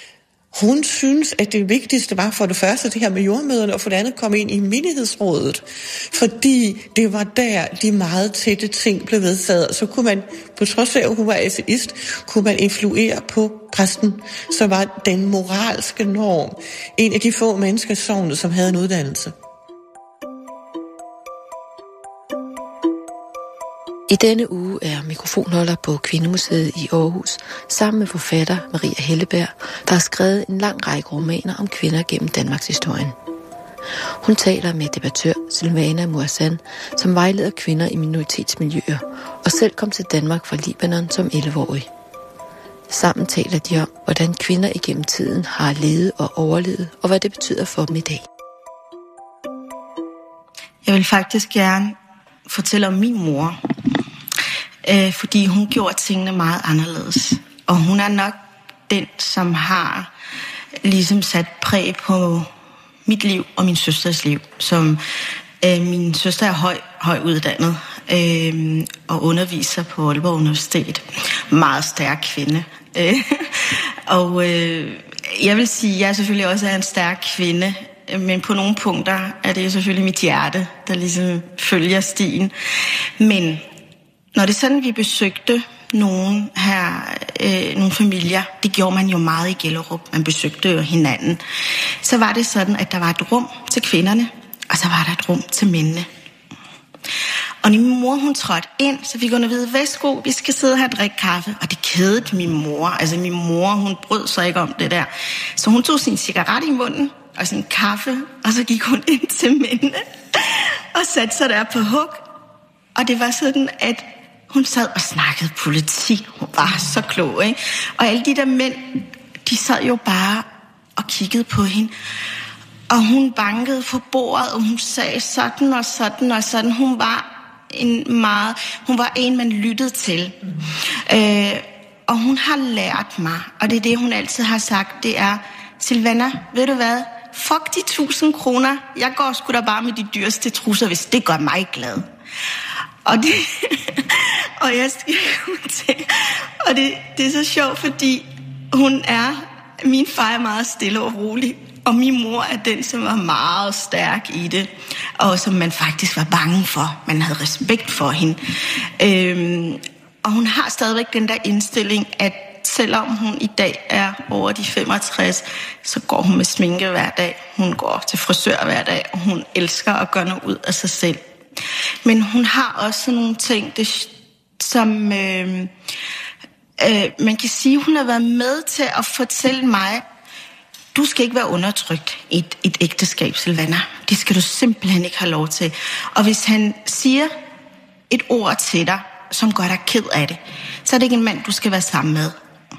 Hun synes, at det vigtigste var for det første det her med jordmøderne, og for det andet komme ind i menighedsrådet, fordi det var der, de meget tætte ting blev vedtaget. Så kunne man, på trods af at hun var ateist, kunne man influere på præsten, så var den moralske norm en af de få mennesker i sognet, som havde en uddannelse. I denne uge er mikrofonholder på Kvindemuseet i Aarhus sammen med forfatter Maria Helleberg, der har skrevet en lang række romaner om kvinder gennem Danmarks historien. Hun taler med debattør Silvana Muasan, som vejleder kvinder i minoritetsmiljøer, og selv kom til Danmark fra Libanon som 11-årig. Sammen taler de om, hvordan kvinder igennem tiden har levet og overlevet, og hvad det betyder for dem i dag. Jeg vil faktisk gerne fortælle om min mor, fordi hun gjorde tingene meget anderledes. Og hun er nok den, som har ligesom sat præg på mit liv og min søsters liv. Som min søster er høj uddannet og underviser på Aalborg Universitet. Meget stærk kvinde. Og jeg vil sige, at jeg selvfølgelig også er en stærk kvinde, men på nogle punkter er det selvfølgelig mit hjerte, der ligesom følger stien. Men Når det er sådan, vi besøgte nogle familier, det gjorde man jo meget i Gellerup, man besøgte jo hinanden, så var det sådan, at der var et rum til kvinderne, og så var der et rum til mændene. Og når min mor, hun trådte ind, så fik hun at vide, værsgo, vi skal sidde her og drikke kaffe. Og det kædede min mor. Altså min mor, hun brød sig ikke om det der. Så hun tog sin cigaret i munden og sin kaffe, og så gik hun ind til mændene og satte sig der på hug. Og det var sådan, at hun sad og snakkede politik. Hun var så klog, ikke? Og alle de der mænd, de sad jo bare og kiggede på hende. Og hun bankede på bordet, og hun sagde sådan og sådan og sådan. Hun var en, man lyttede til. Og hun har lært mig, og det er det, hun altid har sagt, det er, Silvana, ved du hvad? Fuck de 1000 kroner. Jeg går sgu da bare med de dyreste trusser, hvis det gør mig glad. Og det er så sjovt, fordi min far er meget stille og rolig, og min mor er den, som var meget stærk i det, og som man faktisk var bange for. Man havde respekt for hende. Og hun har stadigvæk den der indstilling, at selvom hun i dag er over de 65, så går hun med sminke hver dag. Hun går til frisør hver dag, og hun elsker at gøre noget ud af sig selv. Men hun har også nogle ting, som man kan sige, hun har været med til at fortælle mig, du skal ikke være undertrykt i et ægteskab, Silvana. Det skal du simpelthen ikke have lov til. Og hvis han siger et ord til dig, som gør dig ked af det, så er det ikke en mand, du skal være sammen med.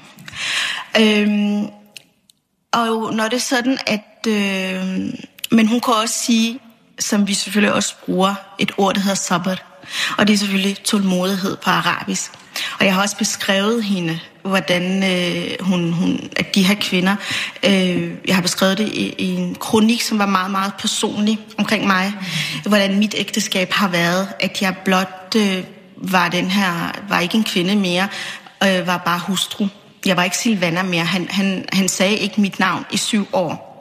Og når det er sådan, at... men hun kan også sige, som vi selvfølgelig også bruger, et ord, der hedder sabr. Og det er selvfølgelig tålmodighed på arabisk. Og jeg har også beskrevet hende, hvordan at de her kvinder, jeg har beskrevet det i en kronik, som var meget, meget personlig omkring mig, hvordan mit ægteskab har været, at jeg blot var ikke en kvinde mere, var bare hustru. Jeg var ikke Silvana mere. Han sagde ikke mit navn i 7 år.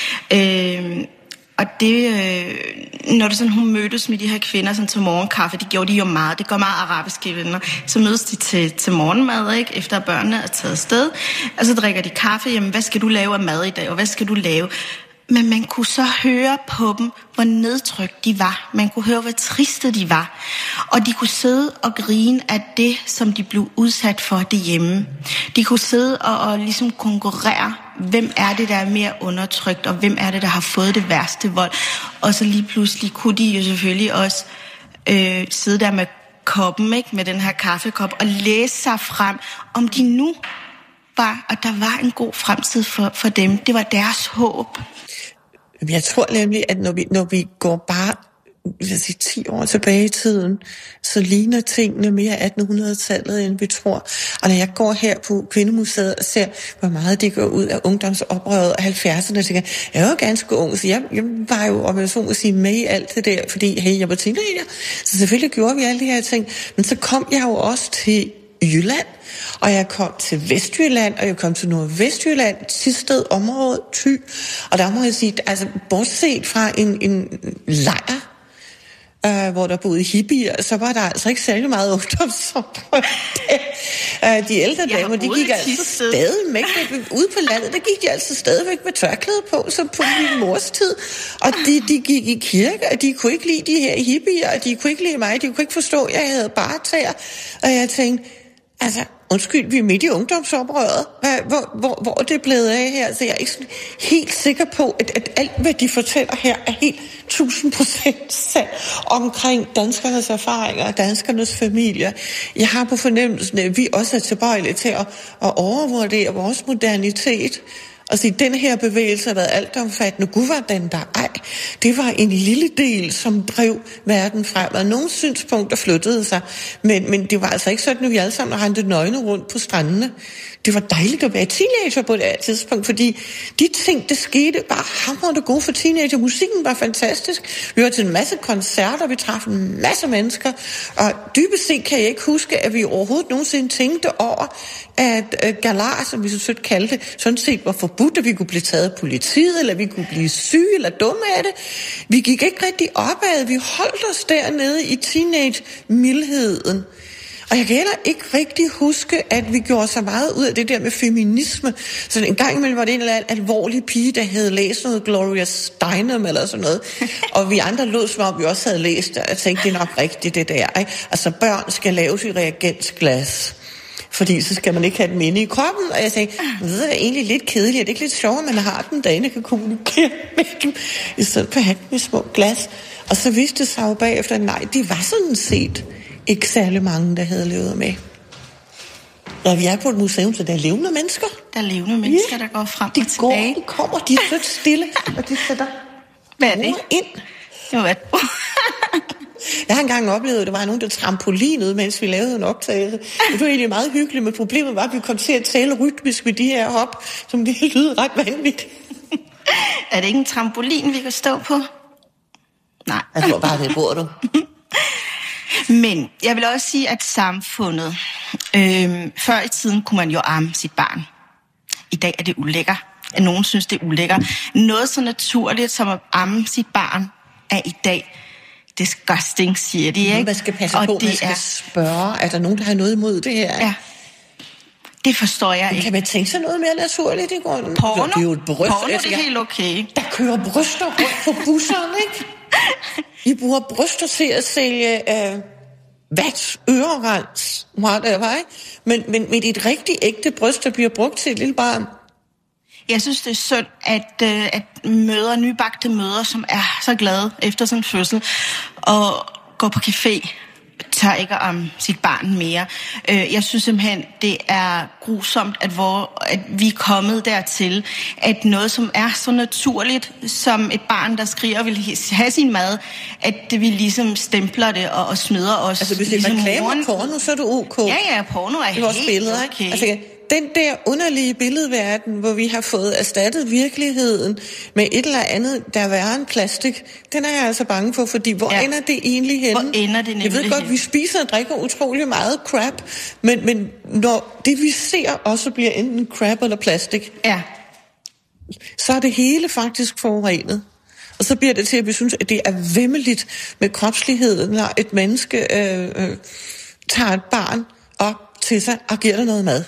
Og det, når det sådan, hun mødtes med de her kvinder sådan til morgenkaffe, det gjorde de jo meget. Det går meget arabiske venner. Så mødes de til morgenmad, ikke? Efter børnene er taget afsted. Og så drikker de kaffe. Jamen, hvad skal du lave af mad i dag? Og hvad skal du lave? Men man kunne så høre på dem, hvor nedtrykt de var. Man kunne høre, hvor triste de var. Og de kunne sidde og grine af det, som de blev udsat for derhjemme. De kunne sidde og ligesom konkurrere. Hvem er det, der er mere undertrykt, og hvem er det, der har fået det værste vold? Og så lige pludselig kunne de jo selvfølgelig også sidde der med koppen, ikke? Med den her kaffekop, og læse sig frem, om de nu var, og der var en god fremtid for dem. Det var deres håb. Jeg tror nemlig, at når vi går bare 10 år tilbage i tiden, så ligner tingene mere 1800-tallet, end vi tror. Og når jeg går her på Kvindemuseet og ser, hvor meget det går ud af ungdomsoprøret og 70'erne, så tænker jeg var ganske ung, så jeg var jo, om jeg så må sige, med i alt det der, fordi hey, jeg var teenager, så selvfølgelig gjorde vi alle de her ting. Men så kom jeg jo også til Jylland, og jeg kom til Vestjylland, og jeg kom til Nordvestjylland, Thisted område, Thy, og der må jeg sige, altså bortset fra en lejr, hvor der boede hippier, så var der altså ikke særlig meget ungdomsoprør. De ældre damer, de gik altså stadigvæk ude på landet, der gik de altså stadigvæk med tørklæde på, som på min mors tid. Og de gik i kirke, og de kunne ikke lide de her hippier, og de kunne ikke lide mig, de kunne ikke forstå, at jeg havde bare tæer. Og jeg tænkte, altså, undskyld, vi er midt i ungdomsoprøret. Hvor er det blevet af her? Så jeg er ikke helt sikker på, at alt, hvad de fortæller her, er helt 1000% sandt omkring danskernes erfaringer og danskernes familier. Jeg har på fornemmelsen, at vi også er tilbøjelige til at overvurdere vores modernitet. Og sige, den her bevægelse har været altomfattende. Gud var den der ej. Det var en lille del, som drev verden frem. Og nogle synspunkter flyttede sig. Men det var altså ikke sådan, at vi alle sammen rendte nøgne rundt på strandene. Det var dejligt at være teenager på det her tidspunkt, fordi de ting, det skete bare hamrende gode for teenager. Musikken var fantastisk. Vi var til en masse koncerter, vi traf en masse mennesker. Og dybest set kan jeg ikke huske, at vi overhovedet nogensinde tænkte over, at galar, som vi så sødt kaldte det, sådan set var forbudt, at vi kunne blive taget af politiet, eller vi kunne blive syge eller dumme af det. Vi gik ikke rigtig opad. Vi holdt os dernede i teenage-mildheden. Og jeg kan heller ikke rigtig huske, at vi gjorde så meget ud af det der med feminisme. Så en gang imellem var det en eller anden alvorlig pige, der havde læst noget Gloria Steinem eller sådan noget. Og vi andre lød, som om vi også havde læst det. Jeg tænkte, det er nok rigtigt, det der. Ikke? Altså, børn skal laves i reagensglas. Fordi så skal man ikke have dem inde i kroppen. Og jeg tænkte, det er egentlig lidt kedeligt. Er det ikke lidt sjovt, at man har dem derinde og kan kommunikere med dem, i stedet for at have dem i små glas? Og så viste det sig jo bagefter, at nej, de var sådan set ikke særlig mange, der havde levet med. Ja, vi er på et museum, så der er levende mennesker. Der er levende mennesker, der går frem og tilbage. De kommer, de er så stille, og de sætter hvad er det? Ind. Jo, hvad? Jeg har engang oplevet, at der var nogen, der trampolinede, mens vi lavede en optagelse. Det var egentlig meget hyggeligt, men problemet var, at vi kom til at tale rytmisk med de her hop, som det lyder ret vanvittigt. Er det ikke en trampolin, vi kan stå på? Nej. Jeg tror bare, det bor du. Men jeg vil også sige, at samfundet... før i tiden kunne man jo amme sit barn. I dag er det ulækker. Nogen synes, det er ulækker. Noget så naturligt som at amme sit barn er i dag disgusting, siger de, ikke? Man skal passe på, man skal spørge, er der nogen, der har noget imod det her? Ja. Det forstår jeg ikke. Kan man tænke sig noget mere naturligt i grunden? Porno? Det er jo et bryst. Porno, det er helt okay. Der kører bryster rundt på busserne, ikke? I bruger bryster til at sælge ørerens, whatever, ikke? Men et rigtig ægte bryst, der bliver brugt til et lille barn. Jeg synes, det er synd, at mødre, nybagte mødre, som er så glade efter sådan en fødsel, og går på café, tør ikke om sit barn mere. Jeg synes simpelthen, det er grusomt, at vi er kommet dertil, at noget, som er så naturligt, som et barn, der skriger og vil have sin mad, at vi ligesom stempler det og snyder os. Altså, hvis det ligesom reklamer porno, så er det ok. Ja, porno er helt billeder, okay. Altså, den der underlige billedverden, hvor vi har fået erstattet virkeligheden med et eller andet, der er værre end plastik, den er jeg altså bange for, fordi hvor ender det egentlig henne? Hvor ender det nemlig? Jeg ved godt, vi spiser og drikker utrolig meget crap, men når det vi ser også bliver enten crap eller plastik, så er det hele faktisk forurenet. Og så bliver det til, at vi synes, at det er væmmeligt med kropsligheden, når et menneske tager et barn op til sig og giver det noget mad.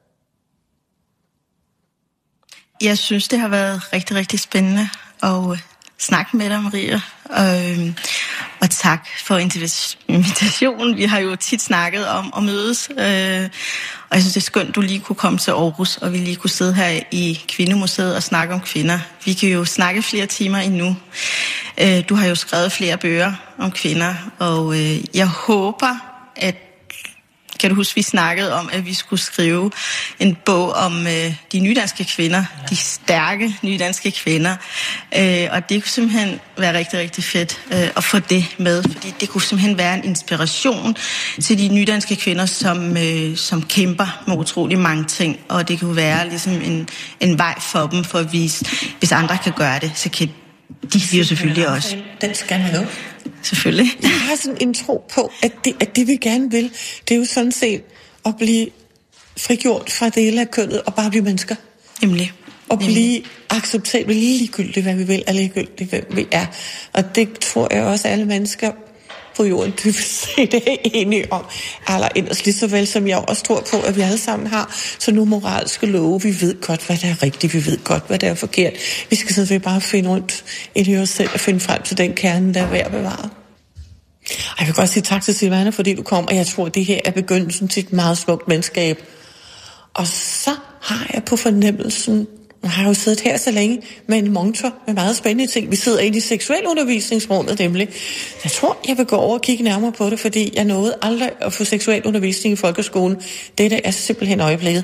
Jeg synes, det har været rigtig, rigtig spændende at snakke med dig, Maria. Og tak for invitationen. Vi har jo tit snakket om at mødes. Og jeg synes, det er skønt, du lige kunne komme til Aarhus, og vi lige kunne sidde her i Kvindemuseet og snakke om kvinder. Vi kan jo snakke flere timer endnu. Du har jo skrevet flere bøger om kvinder, og jeg håber, at kan du huske, vi snakkede om, at vi skulle skrive en bog om de nydanske kvinder, de stærke nydanske kvinder. Og det kunne simpelthen være rigtig, rigtig fedt at få det med, fordi det kunne simpelthen være en inspiration til de nydanske kvinder, som kæmper med utrolig mange ting. Og det kunne være ligesom en vej for dem, for at vise, hvis andre kan gøre det, så kan de jo selvfølgelig også. Den skal man jo. Selvfølgelig. Jeg har sådan en tro på, at det vi gerne vil, det er jo sådan set at blive frigjort fra dele af kønnet og bare blive mennesker. Nemlig. Og blive accepteret ligegyldigt, hvad vi vil, og ligegyldigt, hvem vi er. Og det tror jeg også, alle mennesker på jorden dybest set er enige om. Allerinderst, lige så vel som jeg også tror på, at vi alle sammen har så nogle moralske love. Vi ved godt, hvad der er rigtigt. Vi ved godt, hvad der er forkert. Vi skal selvfølgelig bare finde rundt i os selv og finde frem til den kerne, der er værd at bevare. Jeg vil godt sige tak til Silvana, fordi du kom, og jeg tror, at det her er begyndelsen til et meget smukt menneskab. Og så har jeg på fornemmelsen, jeg har jo siddet her så længe med en monitor med meget spændende ting. Vi sidder inde i seksualundervisningsrummet nemlig. Jeg tror, jeg vil gå over og kigge nærmere på det, fordi jeg nåede aldrig at få seksualundervisning i folkeskolen. Dette er simpelthen øjeblikket.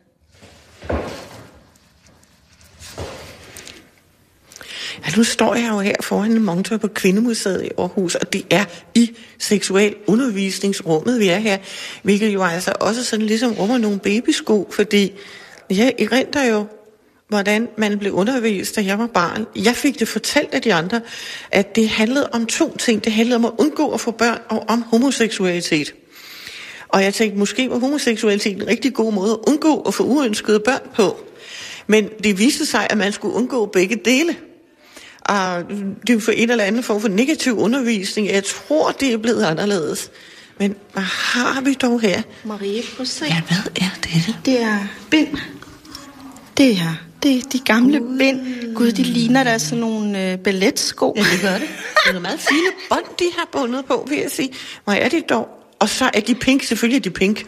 Ja, nu står jeg jo her foran en monitor på Kvindemuseet i Aarhus, og det er i seksualundervisningsrummet, vi er her, hvilket jo altså også sådan ligesom rummer nogle babysko, fordi jeg erindrer jo, hvordan man blev undervist, da jeg var barn. Jeg fik det fortalt af de andre, at det handlede om to ting. Det handlede om at undgå at få børn og om homoseksualitet. Og jeg tænkte, måske var homoseksualitet en rigtig god måde at undgå at få uønskede børn på. Men det viste sig, at man skulle undgå begge dele. Og det er jo for en eller anden form for negativ undervisning. Jeg tror, det er blevet anderledes. Men hvad har vi dog her? Marie, prøv at se. Ja, hvad er det? Det er bind. Det er de gamle bind. Gud, de ligner da sådan nogle balletsko. Ja, det gør det. Det er meget fine bånd, de har bundet på, vil jeg sige. Hvor er det dog? Og så er de pink, selvfølgelig er de pink.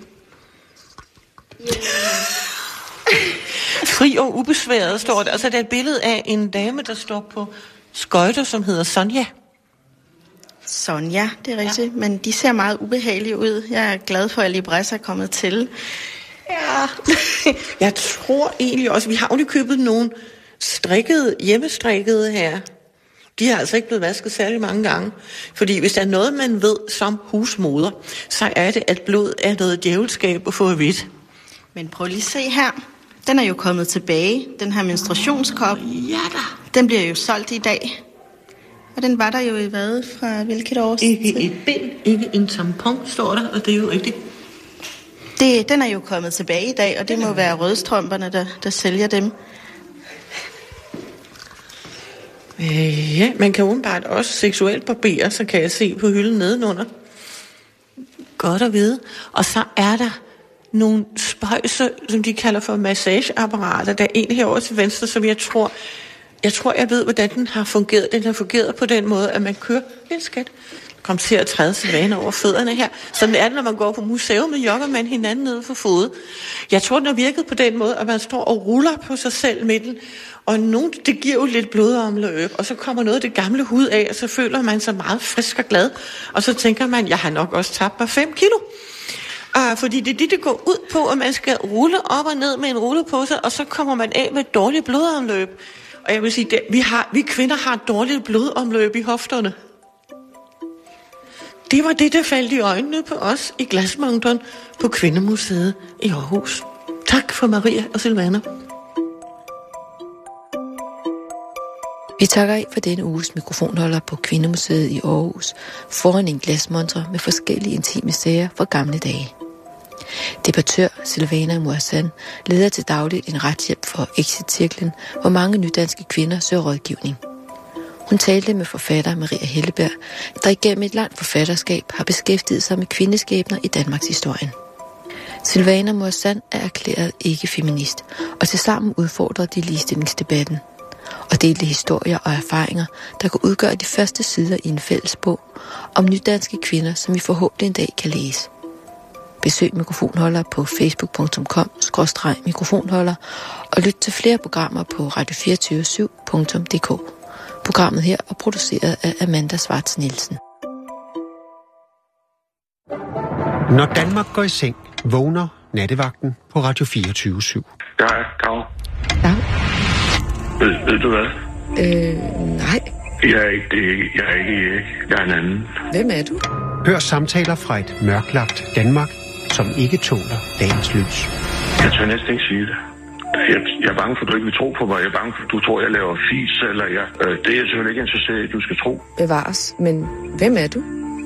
Fri og ubesværet står der. Og så er der et billede af en dame, der står på skøjter, som hedder Sonja. Sonja, det er rigtigt. Ja. Men de ser meget ubehagelige ud. Jeg er glad for, at Libres er kommet til. Ja, jeg tror egentlig også, vi har jo lige købet nogle hjemmestrikkede her. De har altså ikke blevet vasket særlig mange gange. Fordi hvis der er noget, man ved som husmoder, så er det, at blod er noget djævelskab at få at vide. Men prøv lige at se her. Den er jo kommet tilbage. Den her menstruationskop. Ja da. Den bliver jo solgt i dag. Og den var der jo i hvad fra hvilket år? Ikke et bind, ikke en tampon, står der, og det er jo rigtigt. Den er jo kommet tilbage i dag, og det må være Rødstrømperne, der sælger dem. Ja, man kan åbenbart også seksuelt barbere, så kan jeg se på hylden nedenunder. Godt at vide. Og så er der nogle spøjser, som de kalder for massageapparater. Der er en herovre til venstre, som jeg tror, jeg ved, hvordan den har fungeret. Den har fungeret på den måde, at man kører lidt skat. Kom til at træde sig vane over fødderne her. Sådan er det, når man går på museum, med jogger man hinanden nede for fod. Jeg tror, den har virket på den måde, at man står og ruller på sig selv midten. Og det giver jo lidt blodomløb, og så kommer noget af det gamle hud af, og så føler man sig meget frisk og glad. Og så tænker man, jeg har nok også tabt mig 5 kilo. Fordi det går ud på, at man skal rulle op og ned med en rullepose, og så kommer man af med et dårligt blodomløb. Og jeg vil sige, vi kvinder har et dårligt blodomløb i hofterne. Det var det, der faldt i øjnene på os i Glasmonteren på Kvindemuseet i Aarhus. Tak for Maria og Silvana. Vi takker af for denne uges mikrofonholder på Kvindemuseet i Aarhus foran en glasmontre med forskellige intime sager fra gamle dage. Debattør Silvana Muassan leder til dagligt en retshjælp for Exit-cirklen, hvor mange nydanske kvinder søger rådgivning. Hun talte med forfatter Maria Helleberg, der igennem et langt forfatterskab har beskæftiget sig med kvindeskæbner i Danmarks historien. Silvana Muassan er erklæret ikke-feminist, og tilsammen udfordrer de ligestillingsdebatten og delte historier og erfaringer, der kan udgøre de første sider i en fælles bog om nydanske kvinder, som vi forhåbentlig en dag kan læse. Besøg mikrofonholder på facebook.com/mikrofonholder og lyt til flere programmer på radio247.dk. Programmet her er produceret af Amanda Schwartz Nielsen. Når Danmark går i seng, vågner nattevagten på Radio 24/7. Ja, Dag. Ja. Ved du hvad? Nej. Jeg er ikke Erik. Jeg er en anden. Hvem er du? Hør samtaler fra et mørklagt Danmark, som ikke tåler dagens lys. Jeg tør næsten ikke sige det. Jeg er bange for, at du ikke vil tro på mig. Jeg er bange for, at du tror, jeg laver fis, eller det er jeg selvfølgelig ikke interesseret i, at du skal tro. Bevares, men hvem er du?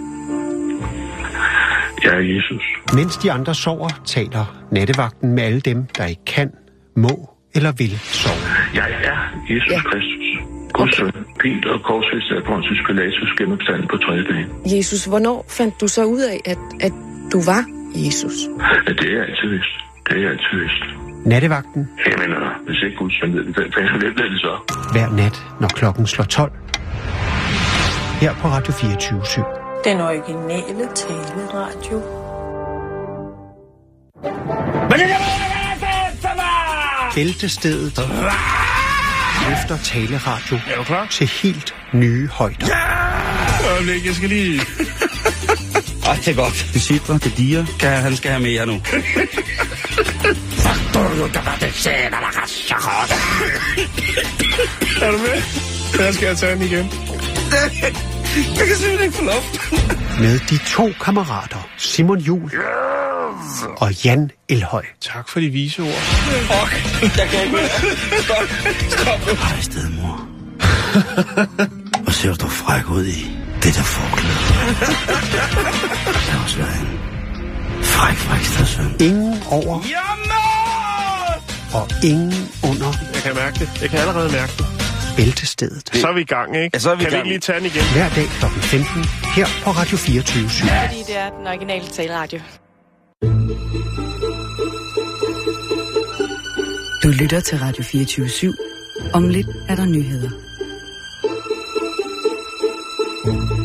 Jeg er Jesus. Mens de andre sover, taler nattevagten med alle dem, der ikke kan, må eller vil sove. Jeg er Jesus Kristus. Guds søn, pint og korsfæstet af Pontius Pilatus genopstanden på 3. dagen. Jesus, hvornår fandt du så ud af, at du var Jesus? Ja, det er jeg altid vidst. Nattevagten. Jeg mener, hvis ikke Gud så ved det, hvem er det så? Hver nat, når klokken slår 12. Her på Radio 24/7. Den originale taleradio. Bæltestedet løfter taleradio til helt nye højder. Jeg skal lige... det er godt. Det sidder, det diger. Han skal have mere nu. Er du med? Jeg skal tage den igen. Jeg kan simpelthen ikke få luft. Med de 2 kammerater, Simon Juhl og Jan Elhøj. Tak for de vise ord. Fuck, jeg kan ikke mere. Stop. Hej, stedmor. Hvor ser du fræk ud i det der forklæde? Det har også været en fræk stedsøn. Ingen over. Jamen! Og ingen under. Jeg kan mærke det. Jeg kan allerede mærke det. Bæltestedet. Så er vi i gang, ikke? Ja, så er vi kan vi ikke lige tage den igen? Hver dag kl. 15 her på Radio 24/7. Ja, fordi det er den originale taleradio. Du lytter til Radio 24/7. Om lidt er der nyheder.